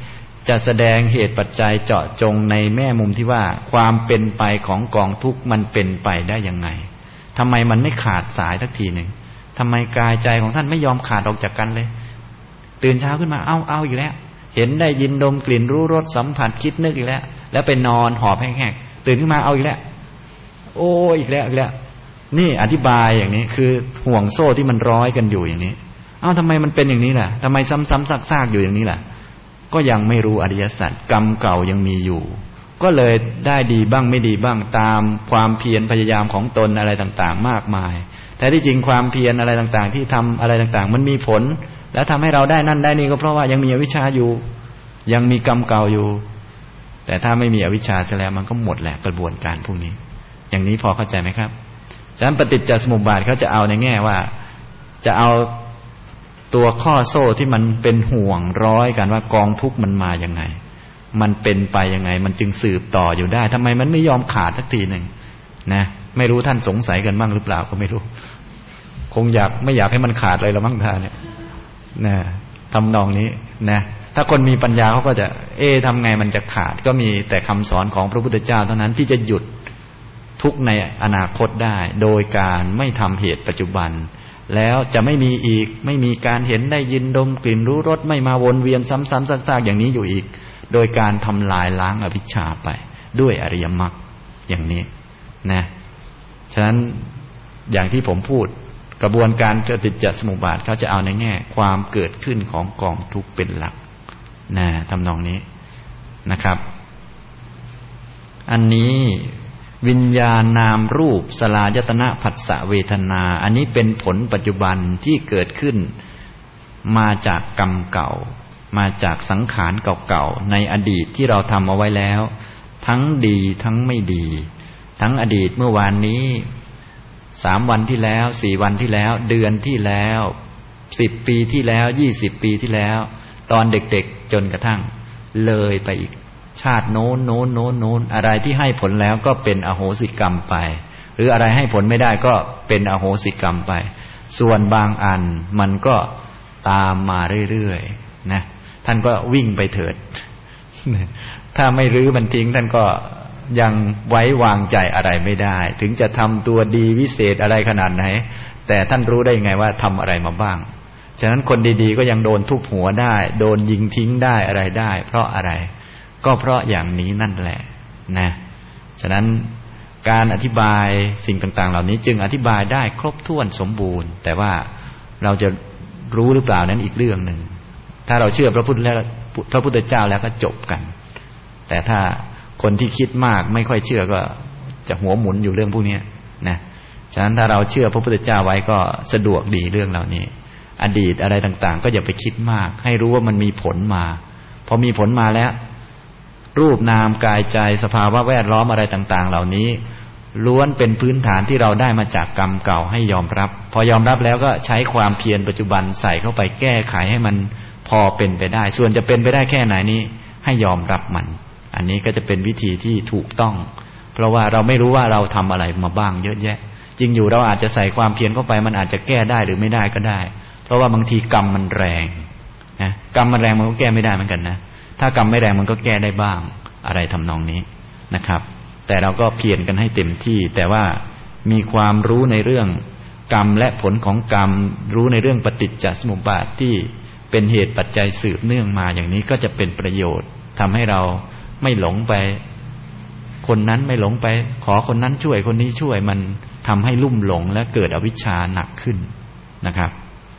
S1: จะแสดงเหตุปัจจัยเจาะจงในแง่มุมที่ว่าความเป็นไปของกองทุกข์มันเป็นไปได้ยังไงทำไมมันไม่ขาดสายสักทีหนึ่งทำไมกายใจของท่านไม่ยอมขาดออกจากกันเลยตื่นเช้าขึ้นมาเอาเอาอีกแล้วเห็นได้ยินดมกลิ่นรู้รสสัมผัสคิดนึกอีกแล้วแล้วไปนอนหอบแห้งๆตื่นขึ้นมาเอาอีกแล้วโอ้อีกแล้วอีกแล้วนี่อธิบายอย่างนี้คือห่วงโซ่ที่มันร้อยกันอยู่อย่างนี้เอ้าทำไมมันเป็นอย่างนี้ล่ะทำไมซ้ำๆซากๆอยู่อย่างนี้ล่ะก็ยังไม่รู้อริยสัจกรรมเก่ายังมีอยู่ก็เลยได้ดีบ้างไม่ดีบ้างตามความเพียรพยายามของตนอะไรต่างๆมากมายแต่ที่จริงความเพียรอะไรต่างๆที่ทำอะไรต่างๆมันมีผลแล้วทำให้เราได้นั่นได้นี่ก็เพราะว่ายังมีอวิชชาอยู่ยังมีกรรมเก่าอยู่แต่ถ้าไม่มีอวิชชาซะแล้วมันก็หมดแหละกระบวนการพวกนี้อย่างนี้พอเข้าใจไหมครับฉะนั้นปฏิจจสมุปบาทเขาจะเอาในแง่ว่าจะเอาตัวข้อโซ่ที่มันเป็นห่วงร้อยกันว่ากองทุกข์มันมายังไงมันเป็นไปยังไงมันจึงสืบต่ออยู่ได้ทำไมมันไม่ยอมขาดสักทีหนึ่งนะไม่รู้ท่านสงสัยกันบ้างหรือเปล่าก็ไม่รู้คงอยากไม่อยากให้มันขาดเลยละมั้งท่านเนี่ยนะทำนองนี้นะถ้าคนมีปัญญาเขาก็จะเอ๊ะทำไงมันจะขาดก็มีแต่คำสอนของพระพุทธเจ้าเท่านั้นที่จะหยุดทุกข์ในอนาคตได้โดยการไม่ทำเหตุปัจจุบันแล้วจะไม่มีอีกไม่มีการเห็นได้ยินดมกลิ่นรู้รสไม่มาวนเวียนซ้ำๆซากๆอย่างนี้อยู่อีกโดยการทำลายล้างอวิชชาไปด้วยอริยมรรคอย่างนี้นะฉะนั้นอย่างที่ผมพูดกระบวนการปฏิจจสมุปบาทเขาจะเอาในแง่ความเกิดขึ้นของกองทุกข์เป็นหลักนะทำนองนี้นะครับอันนี้วิญญาณนามรูปสลายตนะผัสสะเวทนาอันนี้เป็นผลปัจจุบันที่เกิดขึ้นมาจากกรรมเก่ามาจากสังขารเก่าๆในอดีตที่เราทำเอาไว้แล้วทั้งดีทั้งไม่ดีทั้งอดีตเมื่อวานนี้สามวันที่แล้วสี่วันที่แล้วเดือนที่แล้วสิบปีที่แล้วยี่สิบปีที่แล้วตอนเด็กๆจนกระทั่งเลยไปอีกชาติโน้นโน้นโน้นโน้นอะไรที่ให้ผลแล้วก็เป็นอโหสิกรรมไปหรืออะไรให้ผลไม่ได้ก็เป็นอโหสิกรรมไปส่วนบางอันมันก็ตามมาเรื่อยๆนะท่านก็วิ่งไปเถิดถ้าไม่รื้อมันทิ้งท่านก็ยังไว้วางใจอะไรไม่ได้ถึงจะทำตัวดีวิเศษอะไรขนาดไหนแต่ท่านรู้ได้ยังไงว่าทำอะไรมาบ้างฉะนั้นคนดีๆก็ยังโดนทุบหัวได้โดนยิงทิ้งได้อะไรได้เพราะอะไรก็เพราะอย่างนี้นั่นแหละนะฉะนั้นการอธิบายสิ่งต่างๆเหล่านี้จึงอธิบายได้ครบถ้วนสมบูรณ์แต่ว่าเราจะรู้หรือเปล่านั้นอีกเรื่องหนึ่งถ้าเราเชื่อพระพุทธแล้วพระพุทธเจ้าแล้วก็จบกันแต่ถ้าคนที่คิดมากไม่ค่อยเชื่อก็จะหัวหมุนอยู่เรื่องพวกนี้นะฉะนั้นถ้าเราเชื่อพระพุทธเจ้าไว้ก็สะดวกดีเรื่องเหล่านี้อดีตอะไรต่างๆก็อย่าไปคิดมากให้รู้ว่ามันมีผลมาพอมีผลมาแล้วรูปนามกายใจสภาวะแวดล้อมอะไรต่างๆเหล่านี้ล้วนเป็นพื้นฐานที่เราได้มาจากกรรมเก่าให้ยอมรับพอยอมรับแล้วก็ใช้ความเพียรปัจจุบันใส่เข้าไปแก้ไขให้มันพอเป็นไปได้ส่วนจะเป็นไปได้แค่ไหนนี้ให้ยอมรับมันอันนี้ก็จะเป็นวิธีที่ถูกต้องเพราะว่าเราไม่รู้ว่าเราทำอะไรมาบ้างเยอะแยะจริงอยู่เราอาจจะใส่ความเพียรเข้าไปมันอาจจะแก้ได้หรือไม่ได้ก็ได้เพราะว่าบางทีกรรมมันแรงนะกรรมมันแรงมันก็แก้ไม่ได้เหมือนกันนะถ้ากรรมไม่แรงมันก็แก้ได้บ้างอะไรทำนองนี้นะครับแต่เราก็เพียรกันให้เต็มที่แต่ว่ามีความรู้ในเรื่องกรรมและผลของกรรมรู้ในเรื่องปฏิจจสมุปบาทที่เป็นเหตุปัจจัยสืบเนื่องมาอย่างนี้ก็จะเป็นประโยชน์ทำให้เราไม่หลงไปคนนั้นไม่หลงไปขอคนนั้นช่วยคนนี้ช่วยมันทำให้ลุ่มหลงและเกิดอวิชชาหนักขึ้นนะครับ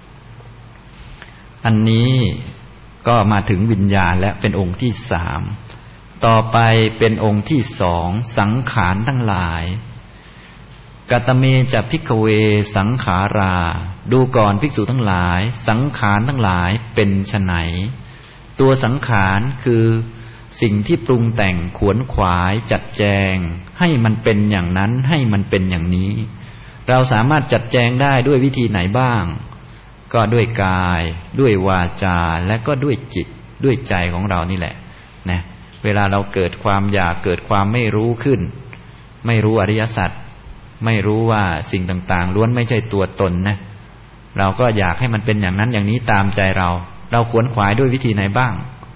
S1: อันนี้ก็มาถึงวิญญาณและเป็นองค์ที่สามต่อไปเป็นองค์ที่สองสังขารทั้งหลายกัตเมจะภิกขเวสังขาราดูก่อนภิกษุทั้งหลายสังขารทั้งหลายเป็นไฉนตัวสังขารคือสิ่งที่ปรุงแต่งขวนขวายจัดแจงให้มันเป็นอย่างนั้นให้มันเป็นอย่างนี้เราสามารถจัดแจงได้ด้วยวิธีไหนบ้างก็ด้วยกายด้วยวาจาและก็ด้วยจิตด้วยใจของเรานี่แหละนะเวลาเราเกิดความอยากเกิดความไม่รู้ขึ้นไม่รู้อริยสัจไม่รู้ว่าสิ่งต่างๆล้วนไม่ใช่ตัวตนนะเราก็อยากให้มันเป็นอย่างนั้นอย่างนี้ตามใจเราเราขวนขวายด้วยวิธีไหนบ้าง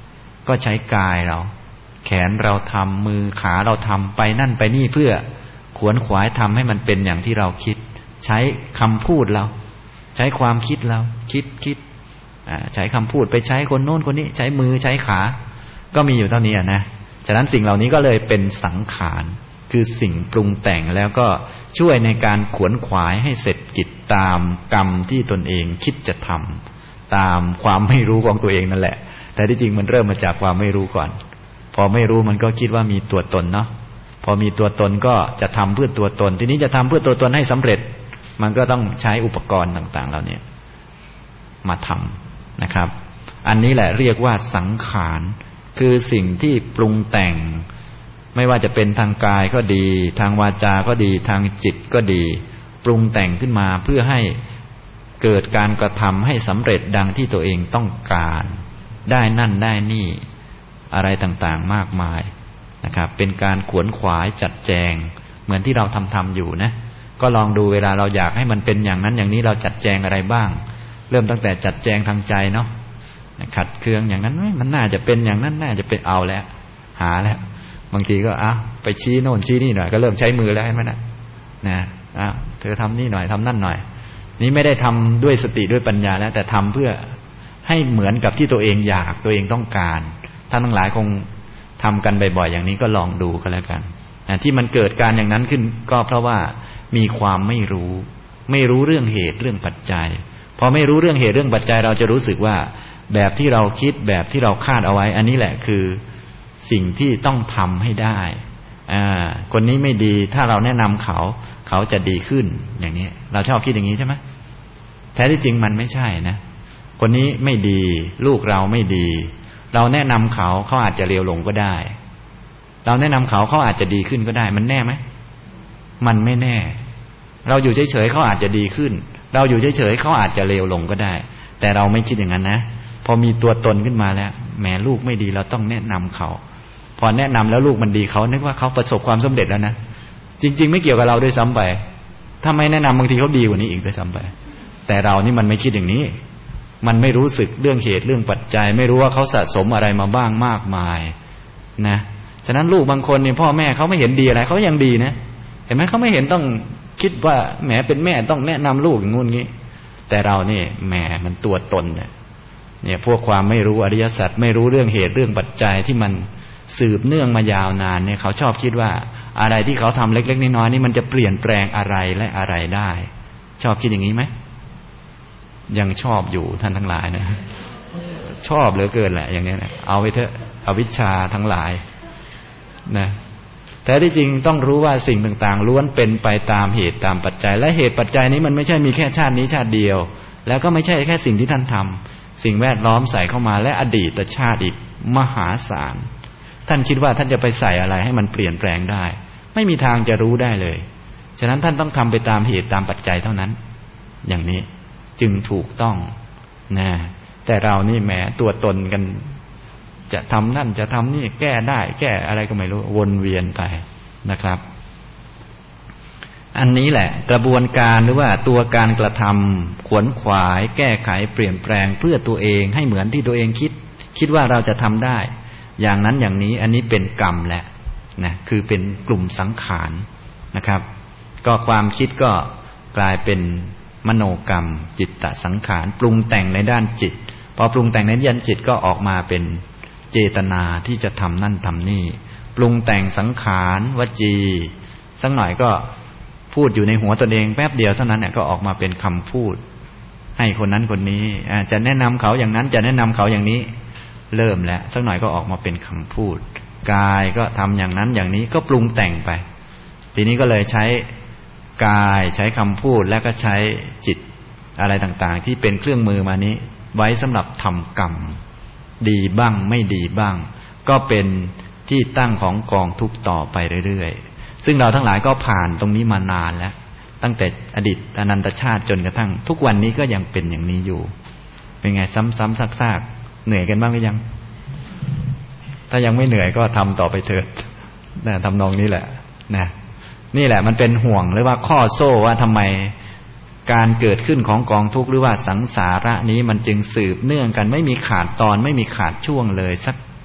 S1: ก็ใช้กายเราแขนเราทำมือขาเราทำไปนั่นไปนี่เพื่อขวนขวายทำให้มันเป็นอย่างที่เราคิดใช้คำพูดเราใช้ความคิดเราคิดคิดใช้คำพูดไปใช้คนโน้นคนนี้ใช้มือใช้ขาก็มีอยู่เท่านี้นะฉะนั้นสิ่งเหล่านี้ก็เลยเป็นสังขารคือสิ่งปรุงแต่งแล้วก็ช่วยในการขวนขวายให้เสร็จกิจตามกรรมที่ตนเองคิดจะทำตามความไม่รู้ของตัวเองนั่นแหละแต่ที่จริงมันเริ่มมาจากความไม่รู้ก่อนพอไม่รู้มันก็คิดว่ามีตัวตนเนาะพอมีตัวตนก็จะทำเพื่อตัวตนทีนี้จะทำเพื่อตัวตนให้สำเร็จมันก็ต้องใช้อุปกรณ์ต่างๆเหล่านี้มาทำนะครับอันนี้แหละเรียกว่าสังขารคือสิ่งที่ปรุงแต่งไม่ว่าจะเป็นทางกายก็ดีทางวาจาก็ดีทางจิตก็ดีปรุงแต่งขึ้นมาเพื่อให้เกิดการกระทำให้สำเร็จดังที่ตัวเองต้องการได้นั่นได้นี่อะไรต่างๆมากมายนะครับเป็นการขวนขวายจัดแจงเหมือนที่เราทำทำอยู่นะก็ลองดูเวลาเราอยากให้มันเป็นอย่างนั้นอย่างนี้เราจัดแจงอะไรบ้างเริ่มตั้งแต่จัดแจงทางใจเนาะขัดเคืองอย่างนั้นมันน่าจะเป็นอย่างนั้นน่าจะเป็นเอาแล้วหาแล้วบางทีก็อ่ะไปชี้โน่นชี้นี่หน่อยก็เริ่มใช้มือแล้วเห็นไหมนะนะอ่ะเธอทำนี่หน่อยทำนั่นหน่อยนี่ไม่ได้ทำด้วยสติด้วยปัญญาแล้วแต่ทำเพื่อให้เหมือนกับที่ตัวเองอยากตัวเองต้องการท่านทั้งหลายคงทำกันบ่อยๆอย่างนี้ก็ลองดูก็แล้วกันนะที่มันเกิดการอย่างนั้นขึ้นก็เพราะว่ามีความไม่รู้ไม่รู้เรื่องเหตุเรื่องปัจจัยพอไม่รู้เรื่องเหตุเรื่องปัจจัยเราจะรู้สึกว่าแบบที่เราคิดแบบที่เราคาดเอาไว้อันนี้แหละคือสิ่งที่ต้องทำให้ได้อ่าคนนี้ไม่ดีถ้าเราแนะนำเขาเขาจะดีขึ้นอย่างนี้เราชอบคิดอย่างนี้ใช่ไหมแท้ที่จริงมันไม่ใช่นะคนนี้ไม่ดีลูกเราไม่ดีเราแนะนำเขาเขาอาจจะเลวลงก็ได้เราแนะนำเขาเขาอาจจะดีขึ้นก็ได้มันแน่ไหมมันไม่แน่เราอยู่เฉยๆเขาอาจจะดีขึ้นเราอยู่เฉยๆเขาอาจจะเลวลงก็ได้แต่เราไม่คิดอย่างนั้นนะพอมีตัวตนขึ้นมาแล้วแหมลูกไม่ดีเราต้องแนะนำเขาพอแนะนำแล้วลูกมันดีเขานึกว่าเขาประสบความสำเร็จแล้วนะจริงๆไม่เกี่ยวกับเราด้วยซ้ำไปถ้าไม่แนะนำบางทีเขาดีกว่านี้อีกด้วยซ้ำไปแต่เรานี่มันไม่คิดอย่างนี้มันไม่รู้สึกเรื่องเหตุเรื่องปัจจัยไม่รู้ว่าเขาสะสมอะไรมาบ้างมากมายนะฉะนั้นลูกบางคนเนี่ยพ่อแม่เขาไม่เห็นดีอะไรเขายังดีนะเห็นไหมเขาไม่เห็นต้องคิดว่าแหมเป็นแม่ต้องแนะนำลูกอย่างงู้นงี้แต่เราเนี่ยแหมมันตัวตนเนี่ยเนี่ยพวกความไม่รู้อริยสัจไม่รู้เรื่องเหตุเรื่องปัจจัยที่มันสืบเนื่องมายาวนานเนี่ยเขาชอบคิดว่าอะไรที่เขาทำเล็กๆน้อยๆนี่มันจะเปลี่ยนแปลงอะไรและอะไรได้ชอบคิดอย่างนี้ไหมยังชอบอยู่ท่านทั้งหลายนะชอบเหลือเกินแหละอย่างนี้นะเอาไปเถอะอวิชชาทั้งหลายนะแต่ที่จริงต้องรู้ว่าสิ่งต่างๆล้วนเป็นไปตามเหตุตามปัจจัยและเหตุปัจจัยนี้มันไม่ใช่มีแค่ชาตินี้ชาติเดียวแล้วก็ไม่ใช่แค่สิ่งที่ท่านทำสิ่งแวดล้อมใส่เข้ามาและอดีตชาติอีกมหาศาลท่านคิดว่าท่านจะไปใส่อะไรให้มันเปลี่ยนแปลงได้ไม่มีทางจะรู้ได้เลยฉะนั้นท่านต้องทำไปตามเหตุตามปัจจัยเท่านั้นอย่างนี้จึงถูกต้องนะแต่เรานี่แหมตัวตนกันจะทำนั่นจะทำนี่แก้ได้แก้อะไรก็ไม่รู้วนเวียนไปนะครับอันนี้แหละกระบวนการหรือว่าตัวการกระทำขวนขวายแก้ไขเปลี่ยนแปลงเพื่อตัวเองให้เหมือนที่ตัวเองคิดคิดว่าเราจะทำได้อย่างนั้นอย่างนี้อันนี้เป็นกรรมแหละนะคือเป็นกลุ่มสังขารนะครับก็ความคิดก็กลายเป็นมโนกรรมจิตตสังขารปรุงแต่งในด้านจิตพอปรุงแต่งในด้านจิตก็ออกมาเป็นเจตนาที่จะทำนั่นทำนี่ปรุงแต่งสังขารวจีสักหน่อยก็พูดอยู่ในหัวตนเองแป๊บเดียวเท่านั้นเนี่ยก็ออกมาเป็นคำพูดให้คนนั้นคนนี้จะแนะนำเขาอย่างนั้นจะแนะนำเขาอย่างนี้เริ่มแล้วสักหน่อยก็ออกมาเป็นคำพูดกายก็ทำอย่างนั้นอย่างนี้ก็ปรุงแต่งไปทีนี้ก็เลยใช้กายใช้คำพูดแล้วก็ใช้จิตอะไรต่างๆที่เป็นเครื่องมือมานี้ไว้สำหรับทำกรรมดีบ้างไม่ดีบ้างก็เป็นที่ตั้งของกองทุกข์ต่อไปเรื่อยๆซึ่งเราทั้งหลายก็ผ่านตรงนี้มานานแล้วตั้งแต่อดีตอนันตชาติจนกระทั่งทุกวันนี้ก็ยังเป็นอย่างนี้อยู่เป็นไงซ้ำๆซากๆเหนื่อยกันบ้างหรือยังถ้ายังไม่เหนื่อยก็ทำต่อไปเถิดนะทำนองนี้แหละนะนี่แหละมันเป็นห่วงหรือว่าข้อโซ่ว่าทำไมการเกิดขึ้นของกองทุกข์หรือว่าสังสาระนี้มันจึงสืบเนื่องกันไม่มีขาดตอนไม่มีขาดช่วงเลยสัก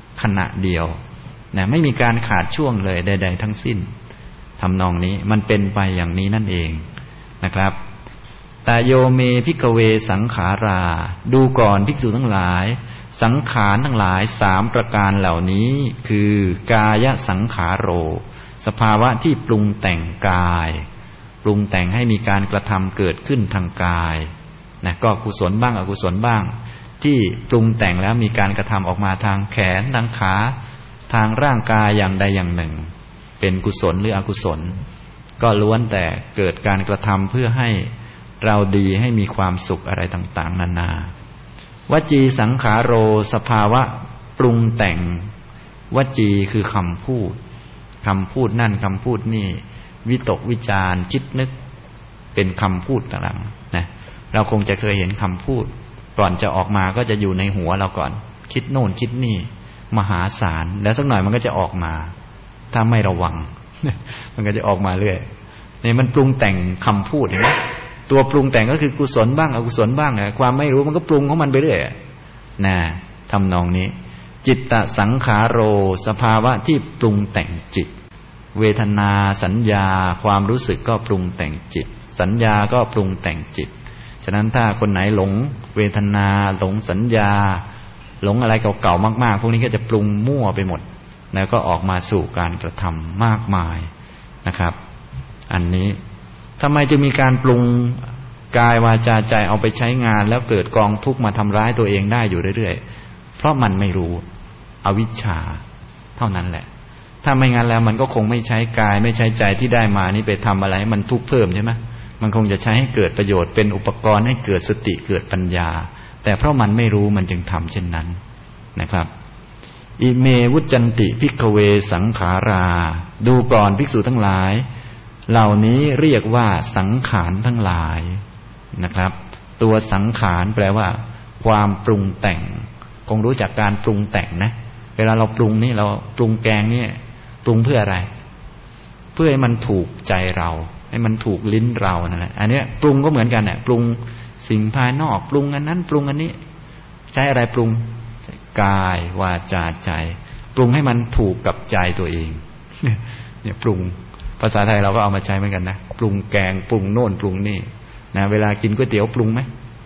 S1: ขณะเดียวนะไม่มีการขาดช่วงเลยใดๆทั้งสิ้นทำนองนี้มันเป็นไปอย่างนี้นั่นเองนะครับตาโยเมภิกขเวสังขาราดูก่อนภิกษุทั้งหลายสังขารทั้งหลายสามประการเหล่านี้คือกายสังขาโรสภาวะที่ปรุงแต่งกายปรุงแต่งให้มีการกระทำเกิดขึ้นทางกายนะก็กุศลบ้างอกุศลบ้างที่ปรุงแต่งแล้วมีการกระทำออกมาทางแขนทางขาทางร่างกายอย่างใดอย่างหนึ่งเป็นกุศลหรืออกุศลก็ล้วนแต่เกิดการกระทำเพื่อให้เราดีให้มีความสุขอะไรต่างๆนานาวจีสังขาโรสภาวะปรุงแต่งวจีคือคำพูดคำพูดนั่นคำพูดนี่วิตกวิจารคิดนึกเป็นคำพูดต่างๆนะเราคงจะเคยเห็นคำพูดก่อนจะออกมาก็จะอยู่ในหัวเราก่อนคิดโน่นคิดนี่มหาศาลแล้วสักหน่อยมันก็จะออกมาถ้าไม่ระวัง มันก็จะออกมาเรื่อยนี่มันปรุงแต่งคำพูดเห็นไหมตัวปรุงแต่งก็คือกุศลบ้างอกุศลบ้างนะความไม่รู้มันก็ปรุงของมันไปเรื่อยนะทำนองนี้จิตตสังขาโรสภาวะที่ปรุงแต่งจิตเวทนาสัญญาความรู้สึกก็ปรุงแต่งจิตสัญญาก็ปรุงแต่งจิตฉะนั้นถ้าคนไหนหลงเวทนาหลงสัญญาหลงอะไรเก่าๆมากๆพวกนี้ก็จะปรุงมั่วไปหมดแล้วก็ออกมาสู่การกระทำมากมายนะครับอันนี้ทำไมจะมีการปรุงกายวาจาใจเอาไปใช้งานแล้วเกิดกองทุกข์มาทำร้ายตัวเองได้อยู่เรื่อยๆเพราะมันไม่รู้อวิชชาเท่านั้นแหละถ้าไม่งั้นแล้วมันก็คงไม่ใช้กายไม่ใช้ใจที่ได้มานี่ไปทำอะไรให้มันทุกข์เพิ่มใช่ไหมมันคงจะใช้ให้เกิดประโยชน์เป็นอุปกรณ์ให้เกิดสติเกิดปัญญาแต่เพราะมันไม่รู้มันจึงทำเช่นนั้นนะครับอิเมวุจจันติภิกขเวสังขาราดูก่อนภิกษุทั้งหลายเหล่านี้เรียกว่าสังขารทั้งหลายนะครับตัวสังขารแปลว่าความปรุงแต่งคงรู้จักการปรุงแต่งนะเวลาเราปรุงนี่เราปรุงแกงนี่ปรุงเพื่ออะไรเพื่อให้มันถูกใจเราให้มันถูกลิ้นเรานั่นแหละอันนี้ปรุงก็เหมือนกันเนี่ยปรุงสิ่งภายนอกปรุงอันนั้นปรุงอันนี้ใช้อะไรปรุงกายวาจาใจปรุงให้มันถูกกับใจตัวเองเนี่ยปรุงภาษาไทยเราก็เอามาใช้เหมือนกันนะปรุงแกงปรุงโน่นปรุงนี่นะเวลากินก๋วยเตี๋ยวปรุงไหม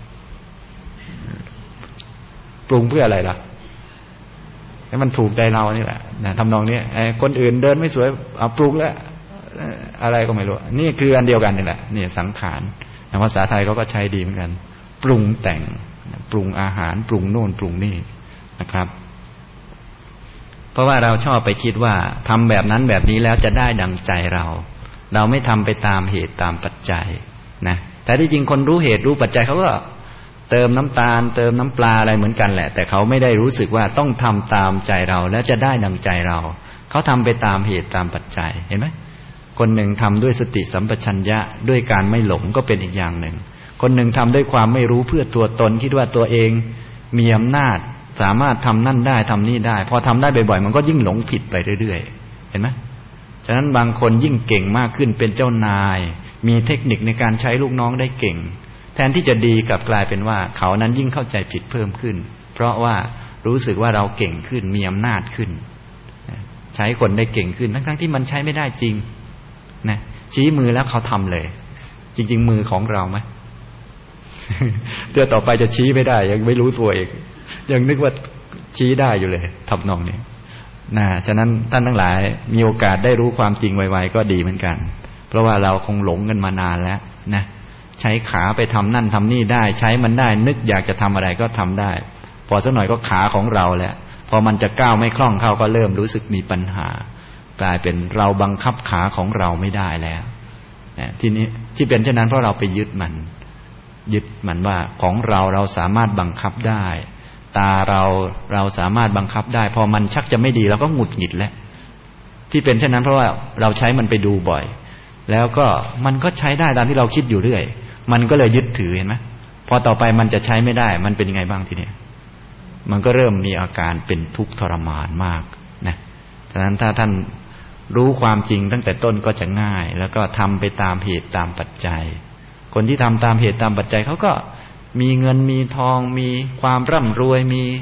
S1: ปรุงเพื่ออะไรล่ะให้มันถูกใจเรานี่แหละนะทำนองนี้ไอ้คนอื่นเดินไม่สวยเอาปรุงแล้วอะไรก็ไม่รู้นี่คืออันเดียวกันนี่แหละนี่สังขารในภาษาไทยเขาก็ใช้ดีเหมือนกันปรุงแต่งปรุงอาหารปรุงโน่นปรุงนี่นะครับเพราะว่าเราชอบไปคิดว่าทำแบบนั้นแบบนี้แล้วจะได้ดังใจเราเราไม่ทำไปตามเหตุตามปัจจัยนะแต่ที่จริงคนรู้เหตุรู้ปัจจัยเขาก็เติมน้ำตาลเติมน้ำปลาอะไรเหมือนกันแหละแต่เขาไม่ได้รู้สึกว่าต้องทำตามใจเราแล้วจะได้ดังใจเราเขาทำไปตามเหตุตามปัจจัยเห็นไหมคนหนึ่งทำด้วยสติสัมปชัญญะด้วยการไม่หลงก็เป็นอีกอย่างหนึ่งคนหนึ่งทำด้วยความไม่รู้เพื่อตัวตนคิดว่าตัวเองมีอำนาจสามารถทำนั่นได้ทำนี่ได้พอทำได้บ่อยๆมันก็ยิ่งหลงผิดไปเรื่อยๆเห็นไหมฉะนั้นบางคนยิ่งเก่งมากขึ้นเป็นเจ้านายมีเทคนิคในการใช้ลูกน้องได้เก่งแทนที่จะดีกลับกลายเป็นว่าเขานั้นยิ่งเข้าใจผิดเพิ่มขึ้นเพราะว่ารู้สึกว่าเราเก่งขึ้นมีอำนาจขึ้นใช้คนได้เก่งขึ้นทั้งๆที่มันใช้ไม่ได้จริงนะชี้มือแล้วเขาทำเลยจริงๆมือของเราไหม เดี๋ยวต่อไปจะชี้ไม่ได้ยังไม่รู้ตัวเองยังนึกว่าชี้ได้อยู่เลยทำนองนี้นะฉะนั้นท่านทั้งหลายมีโอกาสได้รู้ความจริงไวๆก็ดีเหมือนกันเพราะว่าเราคงหลงกันมานานแล้วนะใช้ขาไปทำนั่นทำนี่ได้ใช้มันได้นึกอยากจะทำอะไรก็ทำได้พอสักหน่อยก็ขาของเราแหละพอมันจะก้าวไม่คล่องเข้าก็เริ่มรู้สึกมีปัญหากลายเป็นเราบังคับขาของเราไม่ได้แล้วนะทีนี้ที่เป็นเช่นนั้นเพราะเราไปยึดมันยึดมันว่าของเราเราสามารถบังคับได้ตาเราเราสามารถบังคับได้พอมันชักจะไม่ดีเราก็หงุดหงิดแล้วที่เป็นเช่นนั้นเพราะว่าเราใช้มันไปดูบ่อยแล้วก็มันก็ใช้ได้ตามที่เราคิดอยู่เรื่อยมันก็เลยยึดถือเห็นไหมพอต่อไปมันจะใช้ไม่ได้มันเป็นยังไงบ้างทีนี้มันก็เริ่มมีอาการเป็นทุกข์ทรมานมากนะฉะนั้นถ้าท่านรู้ความจริงตั้งแต่ต้นก็จะง่ายแล้วก็ทำไปตามเหตุตามปัจจัยคนที่ทำตามเหตุตามปัจจัยเขาก็มีเงินมีทองมีความร่ำรวยมี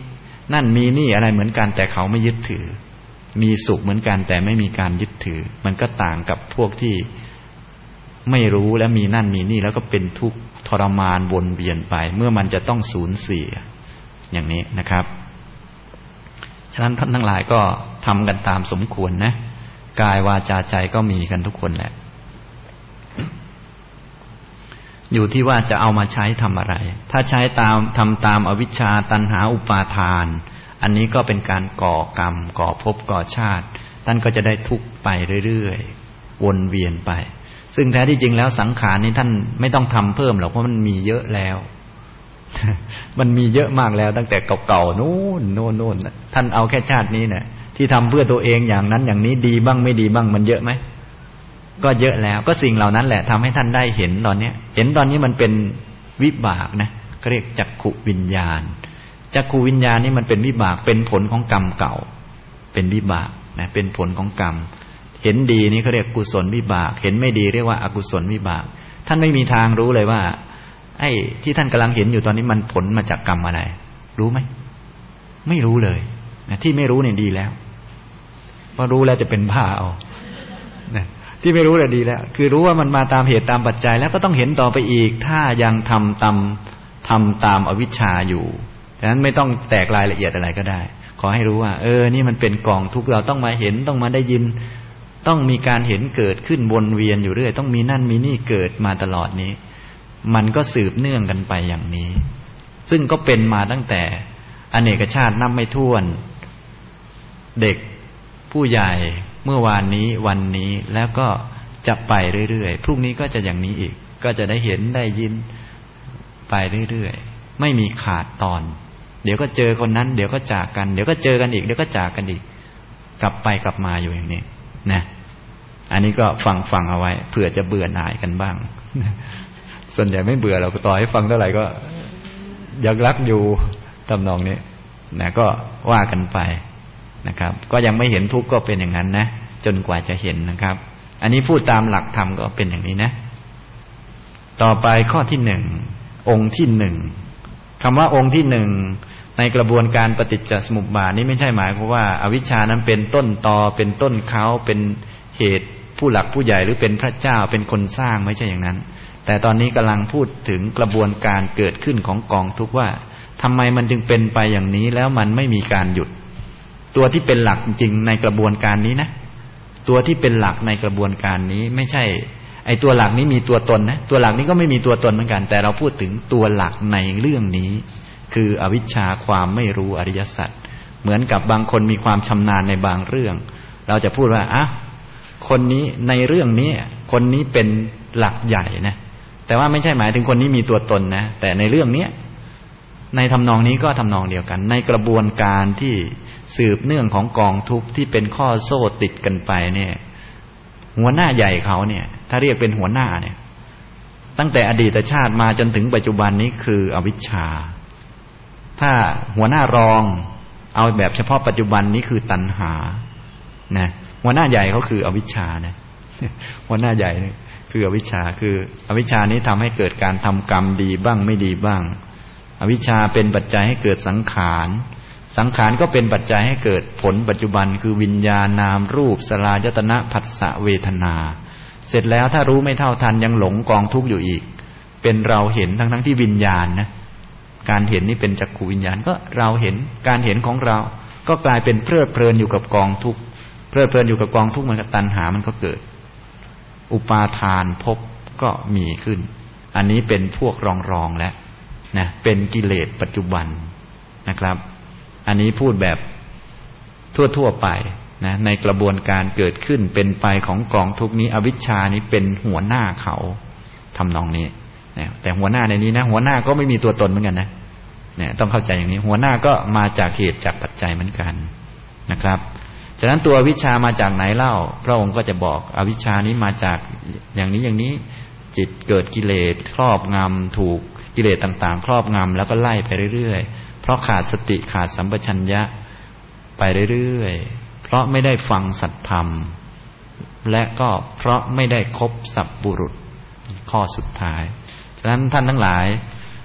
S1: นั่นมีนี่อะไรเหมือนกันแต่เขาไม่ยึดถือมีสุขเหมือนกันแต่ไม่มีการยึดถือมันก็ต่างกับพวกที่ไม่รู้และมีนั่นมีนี่แล้วก็เป็นทุกข์ทรมานวนเวียนไปเมื่อมันจะต้องสูญเสียอย่างนี้นะครับฉะนั้นท่านทั้งหลายก็ทำกันตามสมควรนะกายวาจาใจก็มีกันทุกคนแหละอยู่ที่ว่าจะเอามาใช้ทำอะไรถ้าใช้ตามทำตามอวิชชาตัณหาอุปาทานอันนี้ก็เป็นการก่อกรรมก่อภพก่อชาติท่านก็จะได้ทุกข์ไปเรื่อยๆวนเวียนไปซึ่งแท้ที่จริงแล้วสังขารนี้ท่านไม่ต้องทำเพิ่มหรอกเพราะมันมีเยอะแล้วมันมีเยอะมากแล้วตั้งแต่เก่าๆนู้นโน่นโน่นท่านเอาแค่ชาตินี้เนี่ยที่ทำเพื่อตัวเองอย่างนั้นอย่างนี้ดีบ้างไม่ดีบ้างมันเยอะไหมก็เยอะแล้วก็สิ่งเหล่านั้นแหละทำให้ท่านได้เห็นตอนนี้เห็นตอนนี้มันเป็นวิบากนะเขาเรียกจักขุวิญญาณจักขุวิญญาณนี่มันเป็นวิบากเป็นผลของกรรมเก่าเป็นวิบากนะเป็นผลของกรรมเห็นดีนี่เขาเรียกกุศลวิบากเห็นไม่ดีเรียกว่าอกุศลวิบากท่านไม่มีทางรู้เลยว่าไอ้ที่ท่านกำลังเห็นอยู่ตอนนี้มันผลมาจากกรรมอะไรรู้ไหมไม่รู้เลยนะที่ไม่รู้เนี่ยดีแล้วเพราะรู้แล้วจะเป็นบ้าเอานะที่ไม่รู้เลยดีแล้วคือรู้ว่ามันมาตามเหตุตามปัจจัยแล้วก็ต้องเห็นต่อไปอีกถ้ายังทำตามทำตามอวิชชาอยู่ฉะนั้นไม่ต้องแตกรายละเอียดอะไรก็ได้ขอให้รู้ว่าเออนี่มันเป็นกองทุกข์เราต้องมาเห็นต้องมาได้ยินต้องมีการเห็นเกิดขึ้นวนเวียนอยู่เรื่อยต้องมีนั่นมีนี่เกิดมาตลอดนี้มันก็สืบเนื่องกันไปอย่างนี้ซึ่งก็เป็นมาตั้งแต่อเนกชาตินับไม่ถ้วนเด็กผู้ใหญ่เมื่อวานนี้วันนี้แล้วก็จะไปเรื่อยๆพรุ่งนี้ก็จะอย่างนี้อีกก็จะได้เห็นได้ยินไปเรื่อยๆไม่มีขาดตอนเดี๋ยวก็เจอคนนั้นเดี๋ยวก็จากกันเดี๋ยวก็เจอกันอีกเดี๋ยวก็จากกันอีกกลับไปกลับมาอยู่อย่างนี้นะอันนี้ก็ฟังฟังเอาไว้เผื่อจะเบื่อหน่ายกันบ้างส่วนใหญ่ไม่เบื่อเราก็ต่อให้ฟังเท่าไหร่ก็ยังรักอยู่ทำนองนี้นะก็ว่ากันไปนะครับก็ยังไม่เห็นทุกข์ก็เป็นอย่างนั้นนะจนกว่าจะเห็นนะครับอันนี้พูดตามหลักธรรมก็เป็นอย่างนี้นะต่อไปข้อที่หนึ่งองค์ที่หนึ่งคำว่าองค์ที่หนึ่งในกระบวนการปฏิจจสมุปบาทนี้ไม่ใช่หมายความว่าอวิชชานั้นเป็นต้นตอเป็นต้นเขาเป็นเหตุผู้หลักผู้ใหญ่หรือเป็นพระเจ้าเป็นคนสร้างไม่ใช่อย่างนั้นแต่ตอนนี้กำลังพูดถึงกระบวนการเกิดขึ้นของกองทุกข์ว่าทำไมมันจึงเป็นไปอย่างนี้แล้วมันไม่มีการหยุดตัวที่เป็นหลักจริงในกระบวนการนี้นะตัวที่เป็นหลักในกระบวนการนี้ไม่ใช่ไอ้ตัวหลักนี้มีตัวตนนะตัวหลักนี้ก็ไม่มีตัวตนเหมือนกันแต่เราพูดถึงตัวหลักในเรื่องนี้คืออวิชชาความไม่รู้อริยสัจเหมือนกับบางคนมีความชำนาญในบางเรื่องเราจะพูดว่าอ่ะคนนี้ในเรื่องนี้คนนี้เป็นหลักใหญ่นะแต่ว่าไม่ใช่หมายถึงคนนี้มีตัวตนนะแต่ในเรื่องนี้ในทำนองนี้ก็ทำนองเดียวกันในกระบวนการที่สืบเนื่องของกองทุกข์ที่เป็นข้อโซ่ติดกันไปเนี่ยหัวหน้าใหญ่เขาเนี่ยถ้าเรียกเป็นหัวหน้าเนี่ยตั้งแต่อดีตชาติมาจนถึงปัจจุบันนี้คืออวิชชาถ้าหัวหน้ารองเอาแบบเฉพาะปัจจุบันนี้คือตัณหานะหัวหน้าใหญ่เขาคืออวิชชานะหัวหน้าใหญ่คืออวิชชาคืออวิชชานี้ทำให้เกิดการทำกรรมดีบ้างไม่ดีบ้างอวิชชาเป็นปัจจัยให้เกิดสังขารสังขารก็เป็นปัจจัยให้เกิดผลปัจจุบันคือวิญญาณนามรูปสลายตนะผัสสะเวทนาเสร็จแล้วถ้ารู้ไม่เท่าทันยังหลงกองทุกข์อยู่อีกเป็นเราเห็นทั้งทั้งที่วิญญาณนะการเห็นนี่เป็นจักขุวิญญาณก็เราเห็นการเห็นของเราก็กลายเป็นเพลิดเพลินอยู่กับกองทุกข์เพลิดเพลินอยู่กับกองทุกข์มันก็ตัณหามันก็เกิดอุปาทานภพก็มีขึ้นอันนี้เป็นพวกรองรองแล้วนะเป็นกิเลสปัจจุบันนะครับอันนี้พูดแบบทั่วๆไปนะในกระบวนการเกิดขึ้นเป็นไปของกองทุกนี้อวิชชานี้เป็นหัวหน้าเขาทำนองนี้นะแต่หัวหน้าในนี้นะหัวหน้าก็ไม่มีตัวตนเหมือนกันนะเนี่ยต้องเข้าใจอย่างนี้หัวหน้าก็มาจากเหตุจากปัจจัยเหมือนกันนะครับฉะนั้นตัวอวิชชามาจากไหนเล่าพระองค์ก็จะบอกอวิชชานี้มาจากอย่างนี้อย่างนี้จิตเกิดกิเลสครอบงำถูกกิเลสต่างๆครอบงำแล้วก็ไล่ไปเรื่อยๆเพราะขาดสติขาดสัมปชัญญะไปเรื่อยๆเพราะไม่ได้ฟังสัจธรรมและก็เพราะไม่ได้คบสัพบุรุษข้อสุดท้ายฉะนั้นท่านทั้งหลายถ้า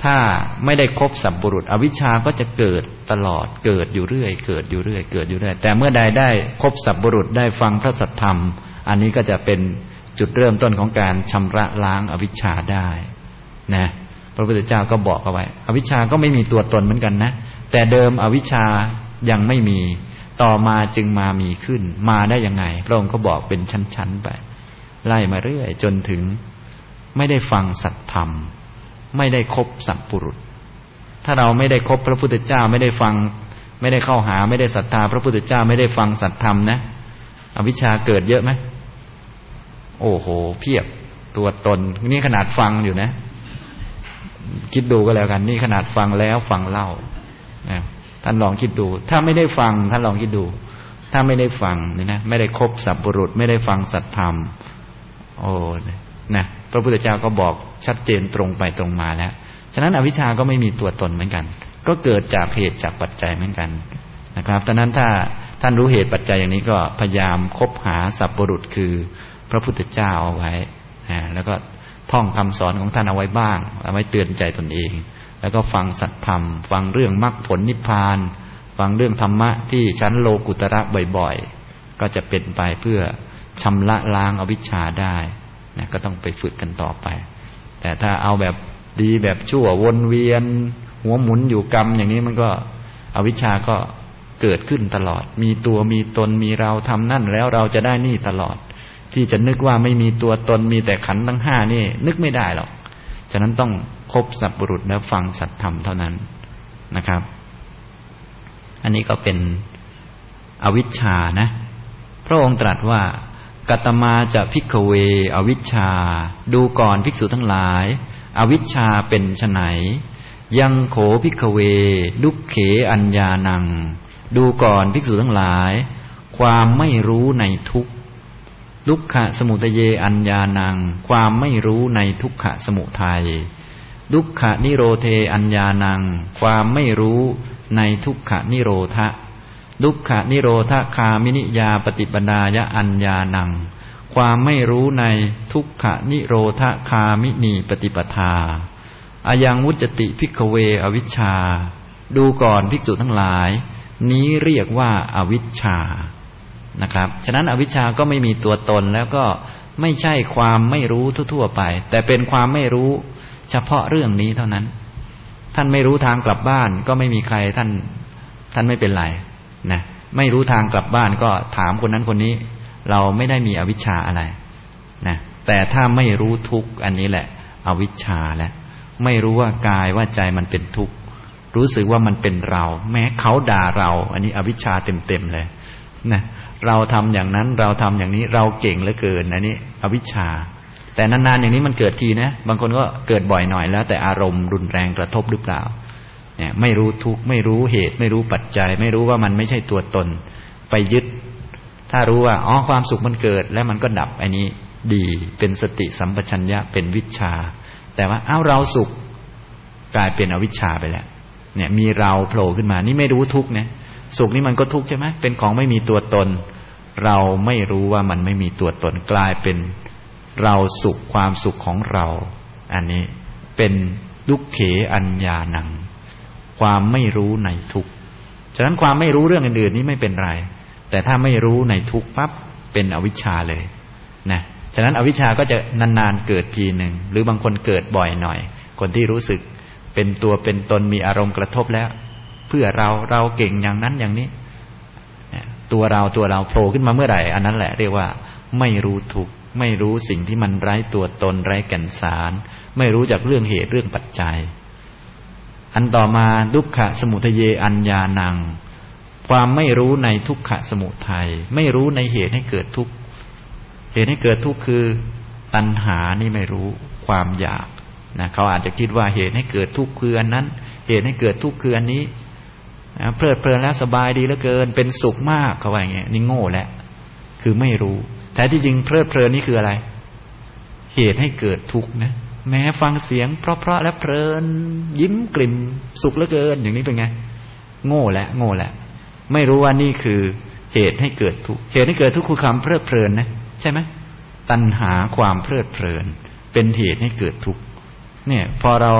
S1: ถ้าไม่ได้คบสัพบุรุษอวิชชาก็จะเกิดตลอดเกิดอยู่เรื่อยเกิดอยู่เรื่อยเกิดอยู่เรื่อยแต่เมื่อใดได้คบสัพบุรุษได้ฟังพระสัทธรรมอันนี้ก็จะเป็นจุดเริ่มต้นของการชำระล้างอวิชชาได้นะพระพุทธเจ้าก็บอกเอาไว้อวิชชาก็ไม่มีตัวตนเหมือนกันนะแต่เดิมอวิชชายังไม่มีต่อมาจึงมามีขึ้นมาได้ยังไงพระองค์ก็บอกเป็นชั้นๆไปไล่มาเรื่อยจนถึงไม่ได้ฟังสัตธรรมไม่ได้คบสัพบุรุษถ้าเราไม่ได้คบพระพุทธเจ้าไม่ได้ฟังไม่ได้เข้าหาไม่ได้ศรัทธาพระพุทธเจ้าไม่ได้ฟังสัตธรรมนะอวิชชาเกิดเยอะไหมโอ้โหเพียบตัวตนนี่ขนาดฟังอยู่นะคิดดูก็แล้วกันนี่ขนาดฟังแล้วฟังเล่านะท่านลองคิดดูถ้าไม่ได้ฟังท่านลองคิดดูถ้าไม่ได้ฟังนี่นะไม่ได้คบสัพบุรุษไม่ได้ฟังสัตธรรมโอ้นะพระพุทธเจ้าก็บอกชัดเจนตรงไปตรงมาแล้วฉะนั้นอวิชชาก็ไม่มีตัวตนเหมือนกันก็เกิดจากเหตุจากปัจจัยเหมือนกันนะครับดังนั้นถ้าท่านรู้เหตุปัจจัยอย่างนี้ก็พยายามคบหาสัพบุรุษคือพระพุทธเจ้าเอาไว้แล้วก็ท่องคำสอนของท่านเอาไว้บ้างเอาไว้เตือนใจตนเองแล้วก็ฟังสัตธรรมฟังเรื่องมรรคผลนิพพานฟังเรื่องธรรมะที่ชั้นโลกุตระบ่อยๆก็จะเป็นไปเพื่อชำระล้างอวิชชาได้นะก็ต้องไปฝึกกันต่อไปแต่ถ้าเอาแบบดีแบบชั่ววนเวียนหัวหมุนอยู่กรรมอย่างนี้มันก็อวิชชาก็เกิดขึ้นตลอดมีตัวมีตนมีเราทำนั่นแล้วเราจะได้นี่ตลอดที่จะนึกว่าไม่มีตัวตนมีแต่ขันธ์ทั้งห้านี่นึกไม่ได้หรอกฉะนั้นต้องคบสัพบุรุษแล้วฟังสัตธรรมเท่านั้นนะครับอันนี้ก็เป็นอวิชชานะพระองค์ตรัสว่ากัตตมาจะภิกขเวอวิชชาดูก่อนภิกษุทั้งหลายอวิชชาเป็นไฉนยังโขภิกขเวดุขเขอัญญานังดูก่อนภิกษุทั้งหลายความไม่รู้ในทุกข์ทุกขะสมุทัยเยอัญญานังความไม่รู้ในทุกขะสมุทัยทุกขะนิโรเทอัญญานังความไม่รู้ในทุกขะนิโรธะทุกขะนิโรธคามินิยาปฏิปดายะอัญญานังความไม่รู้ในทุกขะนิโรธคามินีปฏิปทาอายังวุจติภิกขเวอวิชชาดูก่อนภิกษุทั้งหลายนี้เรียกว่าอวิชชานะครับฉะนั้นอวิชชาก็ไม่มีตัวตนแล้วก็ไม่ใช่ความไม่รู้ทั่วๆไปแต่เป็นความไม่รู้เฉพาะเรื่องนี้เท่านั้นท่านไม่รู้ทางกลับบ้านก็ไม่มีใครท่านท่านไม่เป็นไรนะไม่รู้ทางกลับบ้านก็ถามคนนั้นคนนี้เราไม่ได้มีอวิชชาอะไรนะแต่ถ้าไม่รู้ทุกข์อันนี้แหละอวิชชาแล้วไม่รู้ว่ากายว่าใจมันเป็นทุกข์รู้สึกว่ามันเป็นเราแม้เขาด่าเราอันนี้อวิชชาเต็มๆเลยนะเราทำอย่างนั้นเราทำอย่างนี้เราเก่งเหลือเกินอันนี้อวิชชาแต่นานๆอย่างนี้มันเกิดทีนะบางคนก็เกิดบ่อยหน่อยแล้วแต่อารมณ์รุนแรงกระทบหรือเปล่าเนี่ยไม่รู้ทุกข์ไม่รู้เหตุไม่รู้ปัจจัยไม่รู้ว่ามันไม่ใช่ตัวตนไปยึดถ้ารู้ว่าอ๋อความสุขมันเกิดแล้วมันก็ดับอันนี้ดีเป็นสติสัมปชัญญะเป็นวิชชาแต่ว่าเอ้าเราสุขกลายเป็นอวิชชาไปแล้วเนี่ยมีเราโผล่ขึ้นมานี่ไม่รู้ทุกข์นะสุขนี่มันก็ทุกข์ใช่ไหมเป็นของไม่มีตัวตนเราไม่รู้ว่ามันไม่มีตัวตนกลายเป็นเราสุขความสุขของเราอันนี้เป็นทุกขเขอัญญานังความไม่รู้ในทุกข์ฉะนั้นความไม่รู้เรื่องอื่นๆนี้ไม่เป็นไรแต่ถ้าไม่รู้ในทุกข์ปั๊บเป็นอวิชชาเลยนะฉะนั้นอวิชชาก็จะนานๆเกิดทีหนึ่งหรือบางคนเกิดบ่อยหน่อยคนที่รู้สึกเป็นตัวเป็นตนมีอารมณ์กระทบแล้วเพื่อเราเราเก่งอย่างนั้นอย่างนี้ตัวเราตัวเราโผล่ขึ้นมาเมื่อไหร่อันนั้นแหละเรียกว่าไม่รู้ทุกข์ไม่รู้สิ่งที่มันไร้ตัวตนไร้แก่นสารไม่รู้จักเรื่องเหตุเรื่องปัจจัยอันต่อมาทุกขะสมุทัยเยอัญญานังความไม่รู้ในทุกขะสมุทัยไม่รู้ในเหตุให้เกิดทุกข์เหตุให้เกิดทุกข์คือตัณหานี่ไม่รู้ความอยากนะเขาอาจจะคิดว่าเหตุให้เกิดทุกข์คืออันนั้นเหตุให้เกิดทุกข์คืออันนี้นะเพลิดเพลินแล้วสบายดีเหลือเกินเป็นสุขมากเขาว่าอย่างเงี้ยนี่โง่แล้วคือไม่รู้แท้ที่จริงเพลิดเพลินนี่คืออะไรเหตุให้เกิดทุกข์นะแม้ฟังเสียงเพราะๆและเพลินยิ้มกลิ่มสุขเหลือเกินอย่างนี้เป็นไงโง่แล้วโง่แล้วไม่รู้ว่านี่คือเหตุให้เกิดทุกข์เหตุให้เกิดทุกข์คือความเพลิดเพลินนะใช่ไหมตัณหาความเพลิดเพลินเป็นเหตุให้เกิดทุกข์เนี่ยพอเรา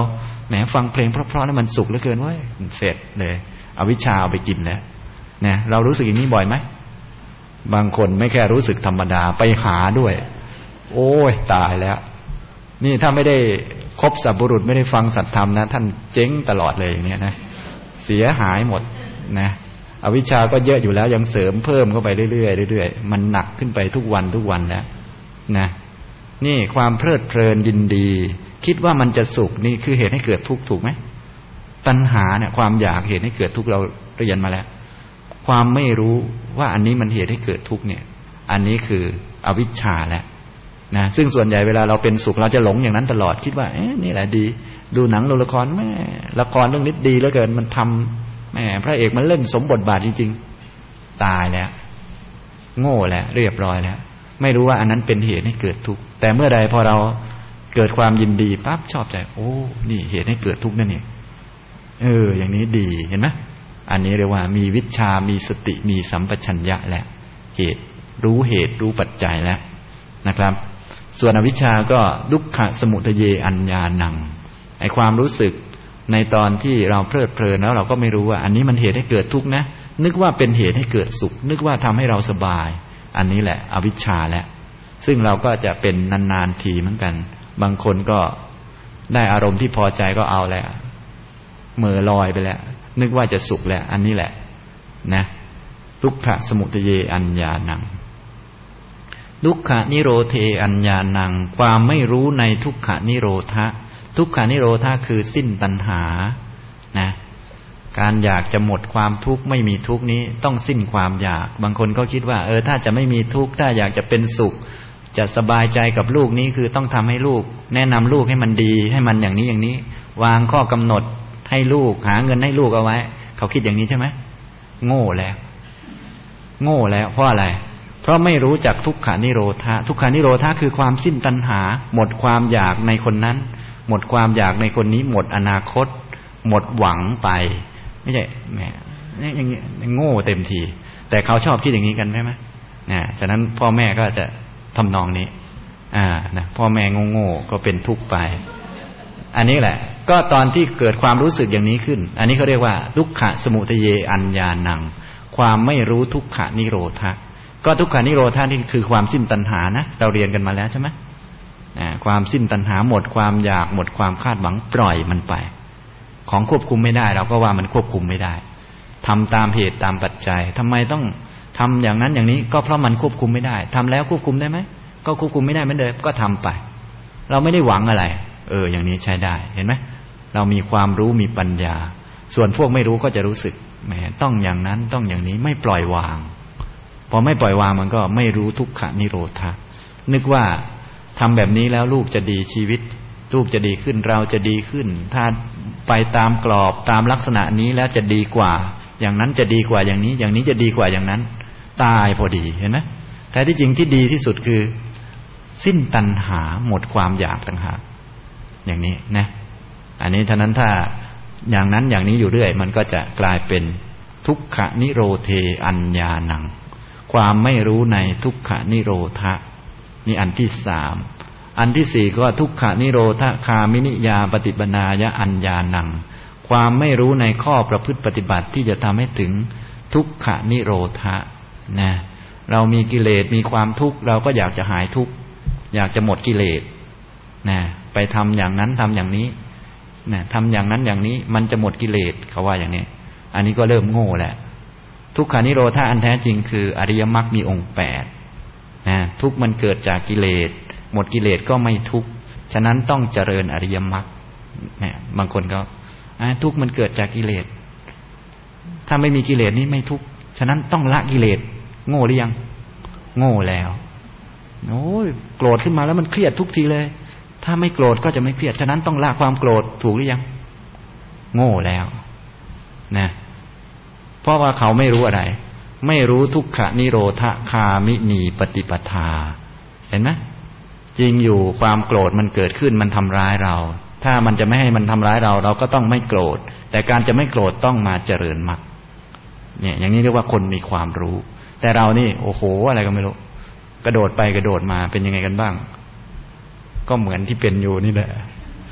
S1: แหมฟังเพลงเพราะๆแล้วมันสุขเหลือเกินเว้ยเสร็จเลยอวิชชาเอาไปกินแล้วนะเรารู้สึกอย่างนี้บ่อยไหมบางคนไม่แค่รู้สึกธรรมดาไปหาด้วยโอ้ยตายแล้วนี่ถ้าไม่ได้คบสัพบุรุษไม่ได้ฟังสัตธรรมนะท่านเจ๊งตลอดเลยอย่างนี้นะเสียหายหมดนะอวิชชาก็เยอะอยู่แล้วยังเสริมเพิ่มเข้าไปเรื่อยๆเรื่อยๆมันหนักขึ้นไปทุกวันทุกวันแล้วนะนี่ความเพลิดเพลินยินดีคิดว่ามันจะสุขนี่คือเหตุให้เกิดทุกข์ถูกไหมตัณหาเนี่ยความอยากเหตุให้เกิดทุกข์เราเรียนมาแล้วความไม่รู้ว่าอันนี้มันเหตุให้เกิดทุกข์เนี่ยอันนี้คืออวิชชาแล้วนะซึ่งส่วนใหญ่เวลาเราเป็นสุขเราจะหลงอย่างนั้นตลอดคิดว่าเอ๊ะนี่แหละดีดูหนังดูละครแม่ละครเรื่องนี้ดีเหลือเกินมันทำแม่พระเอกมันเล่นสมบทบาทจริงๆตายแล้วโง่แล้วเรียบร้อยแล้วไม่รู้ว่าอันนั้นเป็นเหตุให้เกิดทุกข์แต่เมื่อใดพอเราเกิดความยินดีปั๊บชอบใจโอ้นี่เหตุให้เกิดทุกข์นั่นเองเอออย่างนี้ดีเห็นไหมอันนี้เรียกว่ามีวิชชามีสติมีสัมปชัญญะแล้วเหตุรู้เหตุรู้ปัจจัยแล้วนะครับส่วนอวิชชาก็ทุกขสมุทัยเยอัญญาณังไอความรู้สึกในตอนที่เราเพลิดเพลินแล้วเราก็ไม่รู้ว่าอันนี้มันเหตุให้เกิดทุกข์นะนึกว่าเป็นเหตุให้เกิดสุขนึกว่าทำให้เราสบายอันนี้แหละอวิชชาแล้วซึ่งเราก็จะเป็นนานๆทีเหมือนกันบางคนก็ได้อารมณ์ที่พอใจก็เอาแล้วเมื่อลอยไปแล้วนึกว่าจะสุขแล้วอันนี้แหละนะทุกขสมุทัยเยอัญญาณังทุกขนิโรเธอัญญาณังความไม่รู้ในทุกขนิโรธะทุกขนิโรธะคือสิ้นตัณหานะการอยากจะหมดความทุกข์ไม่มีทุกข์นี้ต้องสิ้นความอยากบางคนก็คิดว่าเออถ้าจะไม่มีทุกข์ถ้าอยากจะเป็นสุขจะสบายใจกับลูกนี้คือต้องทำให้ลูกแนะนำลูกให้มันดีให้มันอย่างนี้อย่างนี้วางข้อกำหนดให้ลูกหาเงินให้ลูกเอาไว้เขาคิดอย่างนี้ใช่ไหมโง่แล้วโง่แล้วเพราะอะไรเพราะไม่รู้จักทุกขานิโรธะทุกขานิโรธะคือความสิ้นตัณหาหมดความอยากในคนนั้นหมดความอยากในคนนี้หมดอนาคตหมดหวังไปไม่ใช่แหมนี่อย่างนี้โง่เต็มทีแต่เขาชอบคิดอย่างนี้กันใช่ไหมนะฉะนั้นพ่อแม่ก็จะทำนองนี้อ่านะพ่อแม่โง่ๆก็เป็นทุกข์ไปอันนี้แหละก็ตอนที่เกิดความรู้สึกอย่างนี้ขึ้นอันนี้เขาเรียกว่าทุกขสมุทัยเยอัญญาณังความไม่รู้ทุกขนิโรธะก็ทุกขานิโรธานี่คือความสิ้นตัณหานะเราเรียนกันมาแล้วใช่ไหมความสิ้นตัณหาหมดความอยากหมดความคาดหวังปล่อยมันไปของควบคุมไม่ได้เราก็ว่ามันควบคุมไม่ได้ทำตามเหตุตามปัจจัยทำไมต้องทำอย่างนั้นอย่างนี้ก็เพราะมันควบคุมไม่ได้ทำแล้วควบคุมได้ไหมก็ควบคุมไม่ได้เหมือนเดิมก็ทำไปเราไม่ได้หวังอะไรเอออย่างนี้ใช้ได้เห็นไหมเรามีความรู้มีปัญญาส่วนพวกไม่รู้ก็จะรู้สึกแหมต้องอย่างนั้นต้องอย่างนี้ไม่ปล่อยวางพอไม่ปล่อยวางมันก็ไม่รู้ทุกขนิโรธะนึกว่าทำแบบนี้แล้วลูกจะดีชีวิตลูกจะดีขึ้นเราจะดีขึ้นถ้าไปตามกรอบตามลักษณะนี้แล้วจะดีกว่าอย่างนั้นจะดีกว่าอย่างนี้อย่างนี้จะดีกว่าอย่างนั้นตายพอดีเห็นไหมแต่ที่จริงที่ดีที่สุดคือสิ้นตัณหาหมดความอยากต่างหากอย่างนี้นะอันนี้ฉะนั้นถ้าอย่างนั้นอย่างนี้อยู่เรื่อยมันก็จะกลายเป็นทุกขนิโรเธอัญญาณังความไม่รู้ในทุกขนิโรธะนี่อันที่สามอันที่สี่ก็ทุกขนิโรธคามินิยาปฏิปนายะอัญญาณังความไม่รู้ในข้อประพฤติปฏิบัติที่จะทำให้ถึงทุกขนิโรธะนะเรามีกิเลสมีความทุกข์เราก็อยากจะหายทุกข์อยากจะหมดกิเลสนะไปทำอย่างนั้นทำอย่างนี้นะทำอย่างนั้นอย่างนี้มันจะหมดกิเลสเขาว่าอย่างนี้อันนี้ก็เริ่มโง่แหละทุกขานิโรธาอันแท้จริงคืออริยมรรคมีองค์แปดนะทุกมันเกิดจากกิเลสหมดกิเลสก็ไม่ทุกข์ฉะนั้นต้องเจริญอริยมรรคเนี่ยบางคนก็ทุกข์มันเกิดจากกิเลสถ้าไม่มีกิเลสนี่ไม่ทุกข์ฉะนั้นต้องละกิเลสโง่หรือยังโง่แล้วโอ้ยโกรธขึ้นมาแล้วมันเครียดทุกทีเลยถ้าไม่โกรธก็จะไม่เครียดฉะนั้นต้องละความโกรธถูกหรือยังโง่แล้วนะเพราะว่าเขาไม่รู้อะไรไม่รู้ทุกขนิโรธคามินีปฏิปทาเห็นไหมจริงอยู่ความโกรธมันเกิดขึ้นมันทำร้ายเราถ้ามันจะไม่ให้มันทำร้ายเราเราก็ต้องไม่โกรธแต่การจะไม่โกรธต้องมาเจริญมรรคเนี่ยอย่างนี้เรียกว่าคนมีความรู้แต่เรานี่โอ้โหอะไรก็ไม่รู้กระโดดไปกระโดดมาเป็นยังไงกันบ้างก็เหมือนที่เป็นอยู่นี่แหละ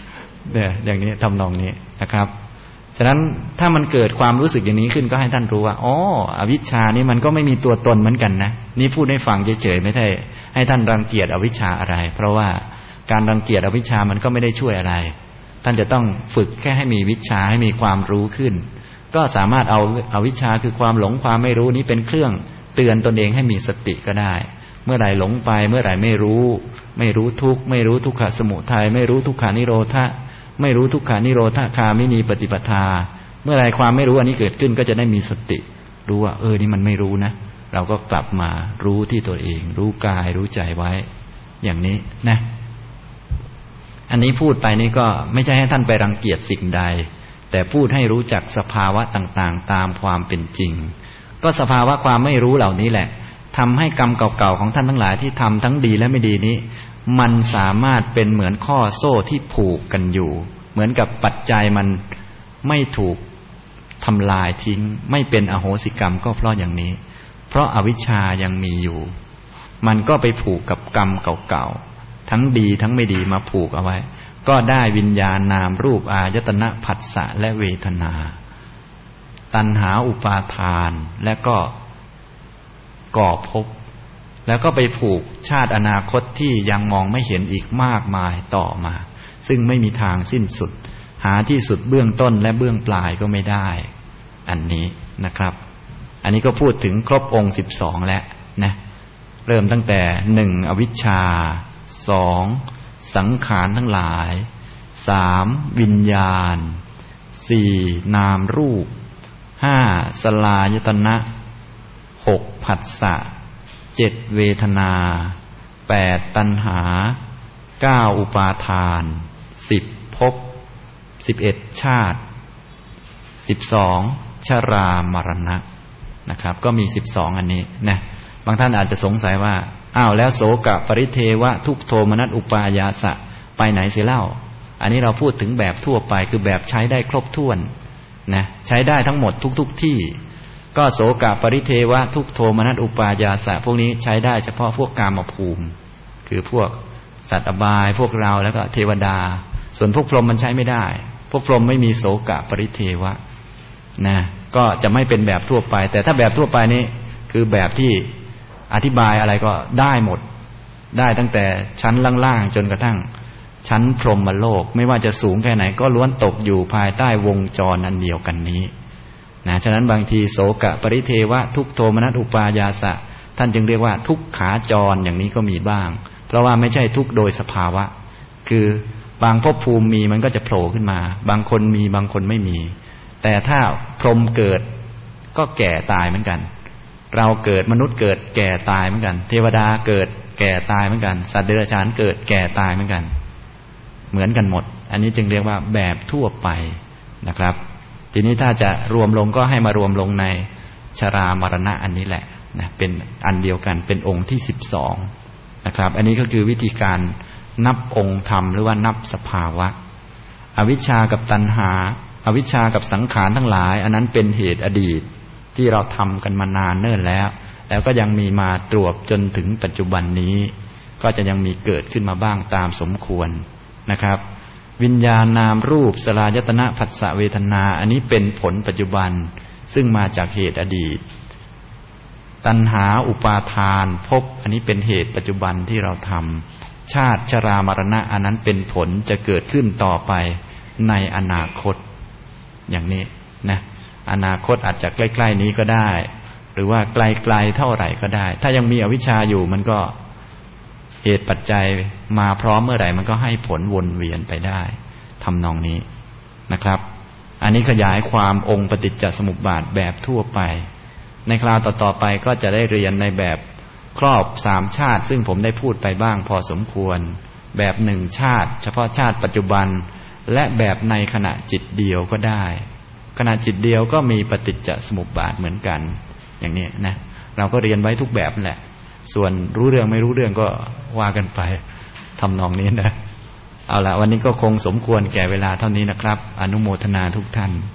S1: เนี่ยอย่างนี้ทำนองนี้นะครับฉะนั้นถ้ามันเกิดความรู้สึกอย่างนี้ขึ้นก็ให้ท่านรู้ว่าอ๋ออวิชชานี่มันก็ไม่มีตัวตนเหมือนกันนะนี่พูดให้ฟังเฉยๆไม่ได้ให้ท่านรังเกียจอวิชชาอะไรเพราะว่าการรังเกียจอวิชชามันก็ไม่ได้ช่วยอะไรท่านจะต้องฝึกแค่ให้มีวิชชาให้มีความรู้ขึ้นก็สามารถเอาอวิชชาคือความหลงความไม่รู้นี้เป็นเครื่องเตือนตนเองให้มีสติก็ได้เมื่อไหร่หลงไปเมื่อไหร่ไม่รู้ไม่รู้ทุกข์ไม่รู้ทุกขสมุทัยไม่รู้ทุกขานิโรธะไม่รู้ทุกขานิโรธคามินีปฏิปทาเมื่อไรความไม่รู้อันนี้เกิดขึ้นก็จะได้มีสติรู้ว่าเออนี่มันไม่รู้นะเราก็กลับมารู้ที่ตัวเองรู้กายรู้ใจไว้อย่างนี้นะอันนี้พูดไปนี่ก็ไม่ใช่ให้ท่านไปรังเกียจสิ่งใดแต่พูดให้รู้จักสภาวะต่างๆตามความเป็นจริงก็สภาวะความไม่รู้เหล่านี้แหละทำให้กรรมเก่าๆของท่านทั้งหลายที่ทำทั้งดีและไม่ดีนี้มันสามารถเป็นเหมือนข้อโซ่ที่ผูกกันอยู่เหมือนกับปัจจัยมันไม่ถูกทำลายทิ้งไม่เป็นอโหสิกรรมก็เพราะอย่างนี้เพราะอวิชชายังมีอยู่มันก็ไปผูกกับกรรมเก่าๆทั้งดีทั้งไม่ดีมาผูกเอาไว้ก็ได้วิญญาณนามรูปอายตนะผัสสะและเวทนาตัณหาอุปาทานและก็ก่อภพแล้วก็ไปผูกชาติอนาคตที่ยังมองไม่เห็นอีกมากมายต่อมาซึ่งไม่มีทางสิ้นสุดหาที่สุดเบื้องต้นและเบื้องปลายก็ไม่ได้อันนี้นะครับอันนี้ก็พูดถึงครบองค์สิบสองแล้วนะเริ่มตั้งแต่หนึ่งอวิชชาสองสังขารทั้งหลายสามวิญญาณสี่นามรูปห้าสลายตนะหกผัสสะเจ็ดเวทนาแปดตัณหาเก้าอุปาทานสิบภพสิบเอ็ดชาติสิบสองชรามรณะนะครับก็มีสิบสองอันนี้นะบางท่านอาจจะสงสัยว่าอ้าวแล้วโสกะปริเทวะทุกโทมนัสอุปายาสะไปไหนเสียเล่าอันนี้เราพูดถึงแบบทั่วไปคือแบบใช้ได้ครบถ้วนนะใช้ได้ทั้งหมดทุกๆ ที่ก็โสกะปริเทวะทุกโทมนัสอุปายาสะพวกนี้ใช้ได้เฉพาะพวกกามภูมิคือพวกสัตว์อบายพวกเราแล้วก็เทวดาส่วนพวกพรหมมันใช้ไม่ได้พวกพรหมไม่มีโสกะปริเทวะนะก็จะไม่เป็นแบบทั่วไปแต่ถ้าแบบทั่วไปนี้คือแบบที่อธิบายอะไรก็ได้หมดได้ตั้งแต่ชั้นล่างๆจนกระทั่งชั้นพรหมโลกไม่ว่าจะสูงแค่ไหนก็ล้วนตกอยู่ภายใต้วงจรอันเดียวกันนี้นะฉะนั้นบางทีโสกะปริเทวะทุกโทมนัสอุปายาสะท่านจึงเรียกว่าทุกขาจรอย่างนี้ก็มีบ้างเพราะว่าไม่ใช่ทุกโดยสภาวะคือบางภพภูมิมีมันก็จะโผล่ขึ้นมาบางคนมีบางคนไม่มีแต่ถ้าพรหมเกิดก็แก่ตายเหมือนกันเราเกิดมนุษย์เกิดแก่ตายเหมือนกันเทวดาเกิดแก่ตายเหมือนกันสัตว์เดรัจฉานเกิดแก่ตายเหมือนกันเหมือนกันหมดอันนี้จึงเรียกว่าแบบทั่วไปนะครับทีนี้ถ้าจะรวมลงก็ให้มารวมลงในชรามรณะอันนี้แหละนะเป็นอันเดียวกันเป็นองค์ที่สิบสองนะครับอันนี้ก็คือวิธีการนับองค์ธรรมหรือว่านับสภาวะอวิชชากับตัณหาอวิชชากับสังขารทั้งหลายอันนั้นเป็นเหตุอดีตที่เราทำกันมานานเนิ่นแล้วแล้วก็ยังมีมาตรวจจนถึงปัจจุบันนี้ก็จะยังมีเกิดขึ้นมาบ้างตามสมควรนะครับวิญญาณนามรูปสลายตนะผัสสะเวทนาอันนี้เป็นผลปัจจุบันซึ่งมาจากเหตุอดีตตัณหาอุปาทานภพอันนี้เป็นเหตุปัจจุบันที่เราทำชาติชรามรณะอันนั้นเป็นผลจะเกิดขึ้นต่อไปในอนาคตอย่างนี้นะอนาคตอาจจะใกล้ๆนี้ก็ได้หรือว่าไกลๆเท่าไหร่ก็ได้ถ้ายังมีอวิชชาอยู่มันก็เหตุปัจจัยมาพร้อมเมื่อไหร่มันก็ให้ผลวนเวียนไปได้ทำนองนี้นะครับอันนี้ขยายความองค์ปฏิจจสมุปบาทแบบทั่วไปในคราวต่อๆไปก็จะได้เรียนในแบบครอบสามชาติซึ่งผมได้พูดไปบ้างพอสมควรแบบหนึ่งชาติเฉพาะชาติปัจจุบันและแบบในขณะจิตเดียวก็ได้ขณะจิตเดียวก็มีปฏิจจสมุปบาทเหมือนกันอย่างนี้นะเราก็เรียนไว้ทุกแบบแหละส่วนรู้เรื่องไม่รู้เรื่องก็ว่ากันไปทำนองนี้นะเอาละวันนี้ก็คงสมควรแก่เวลาเท่านี้นะครับอนุโมทนาทุกท่าน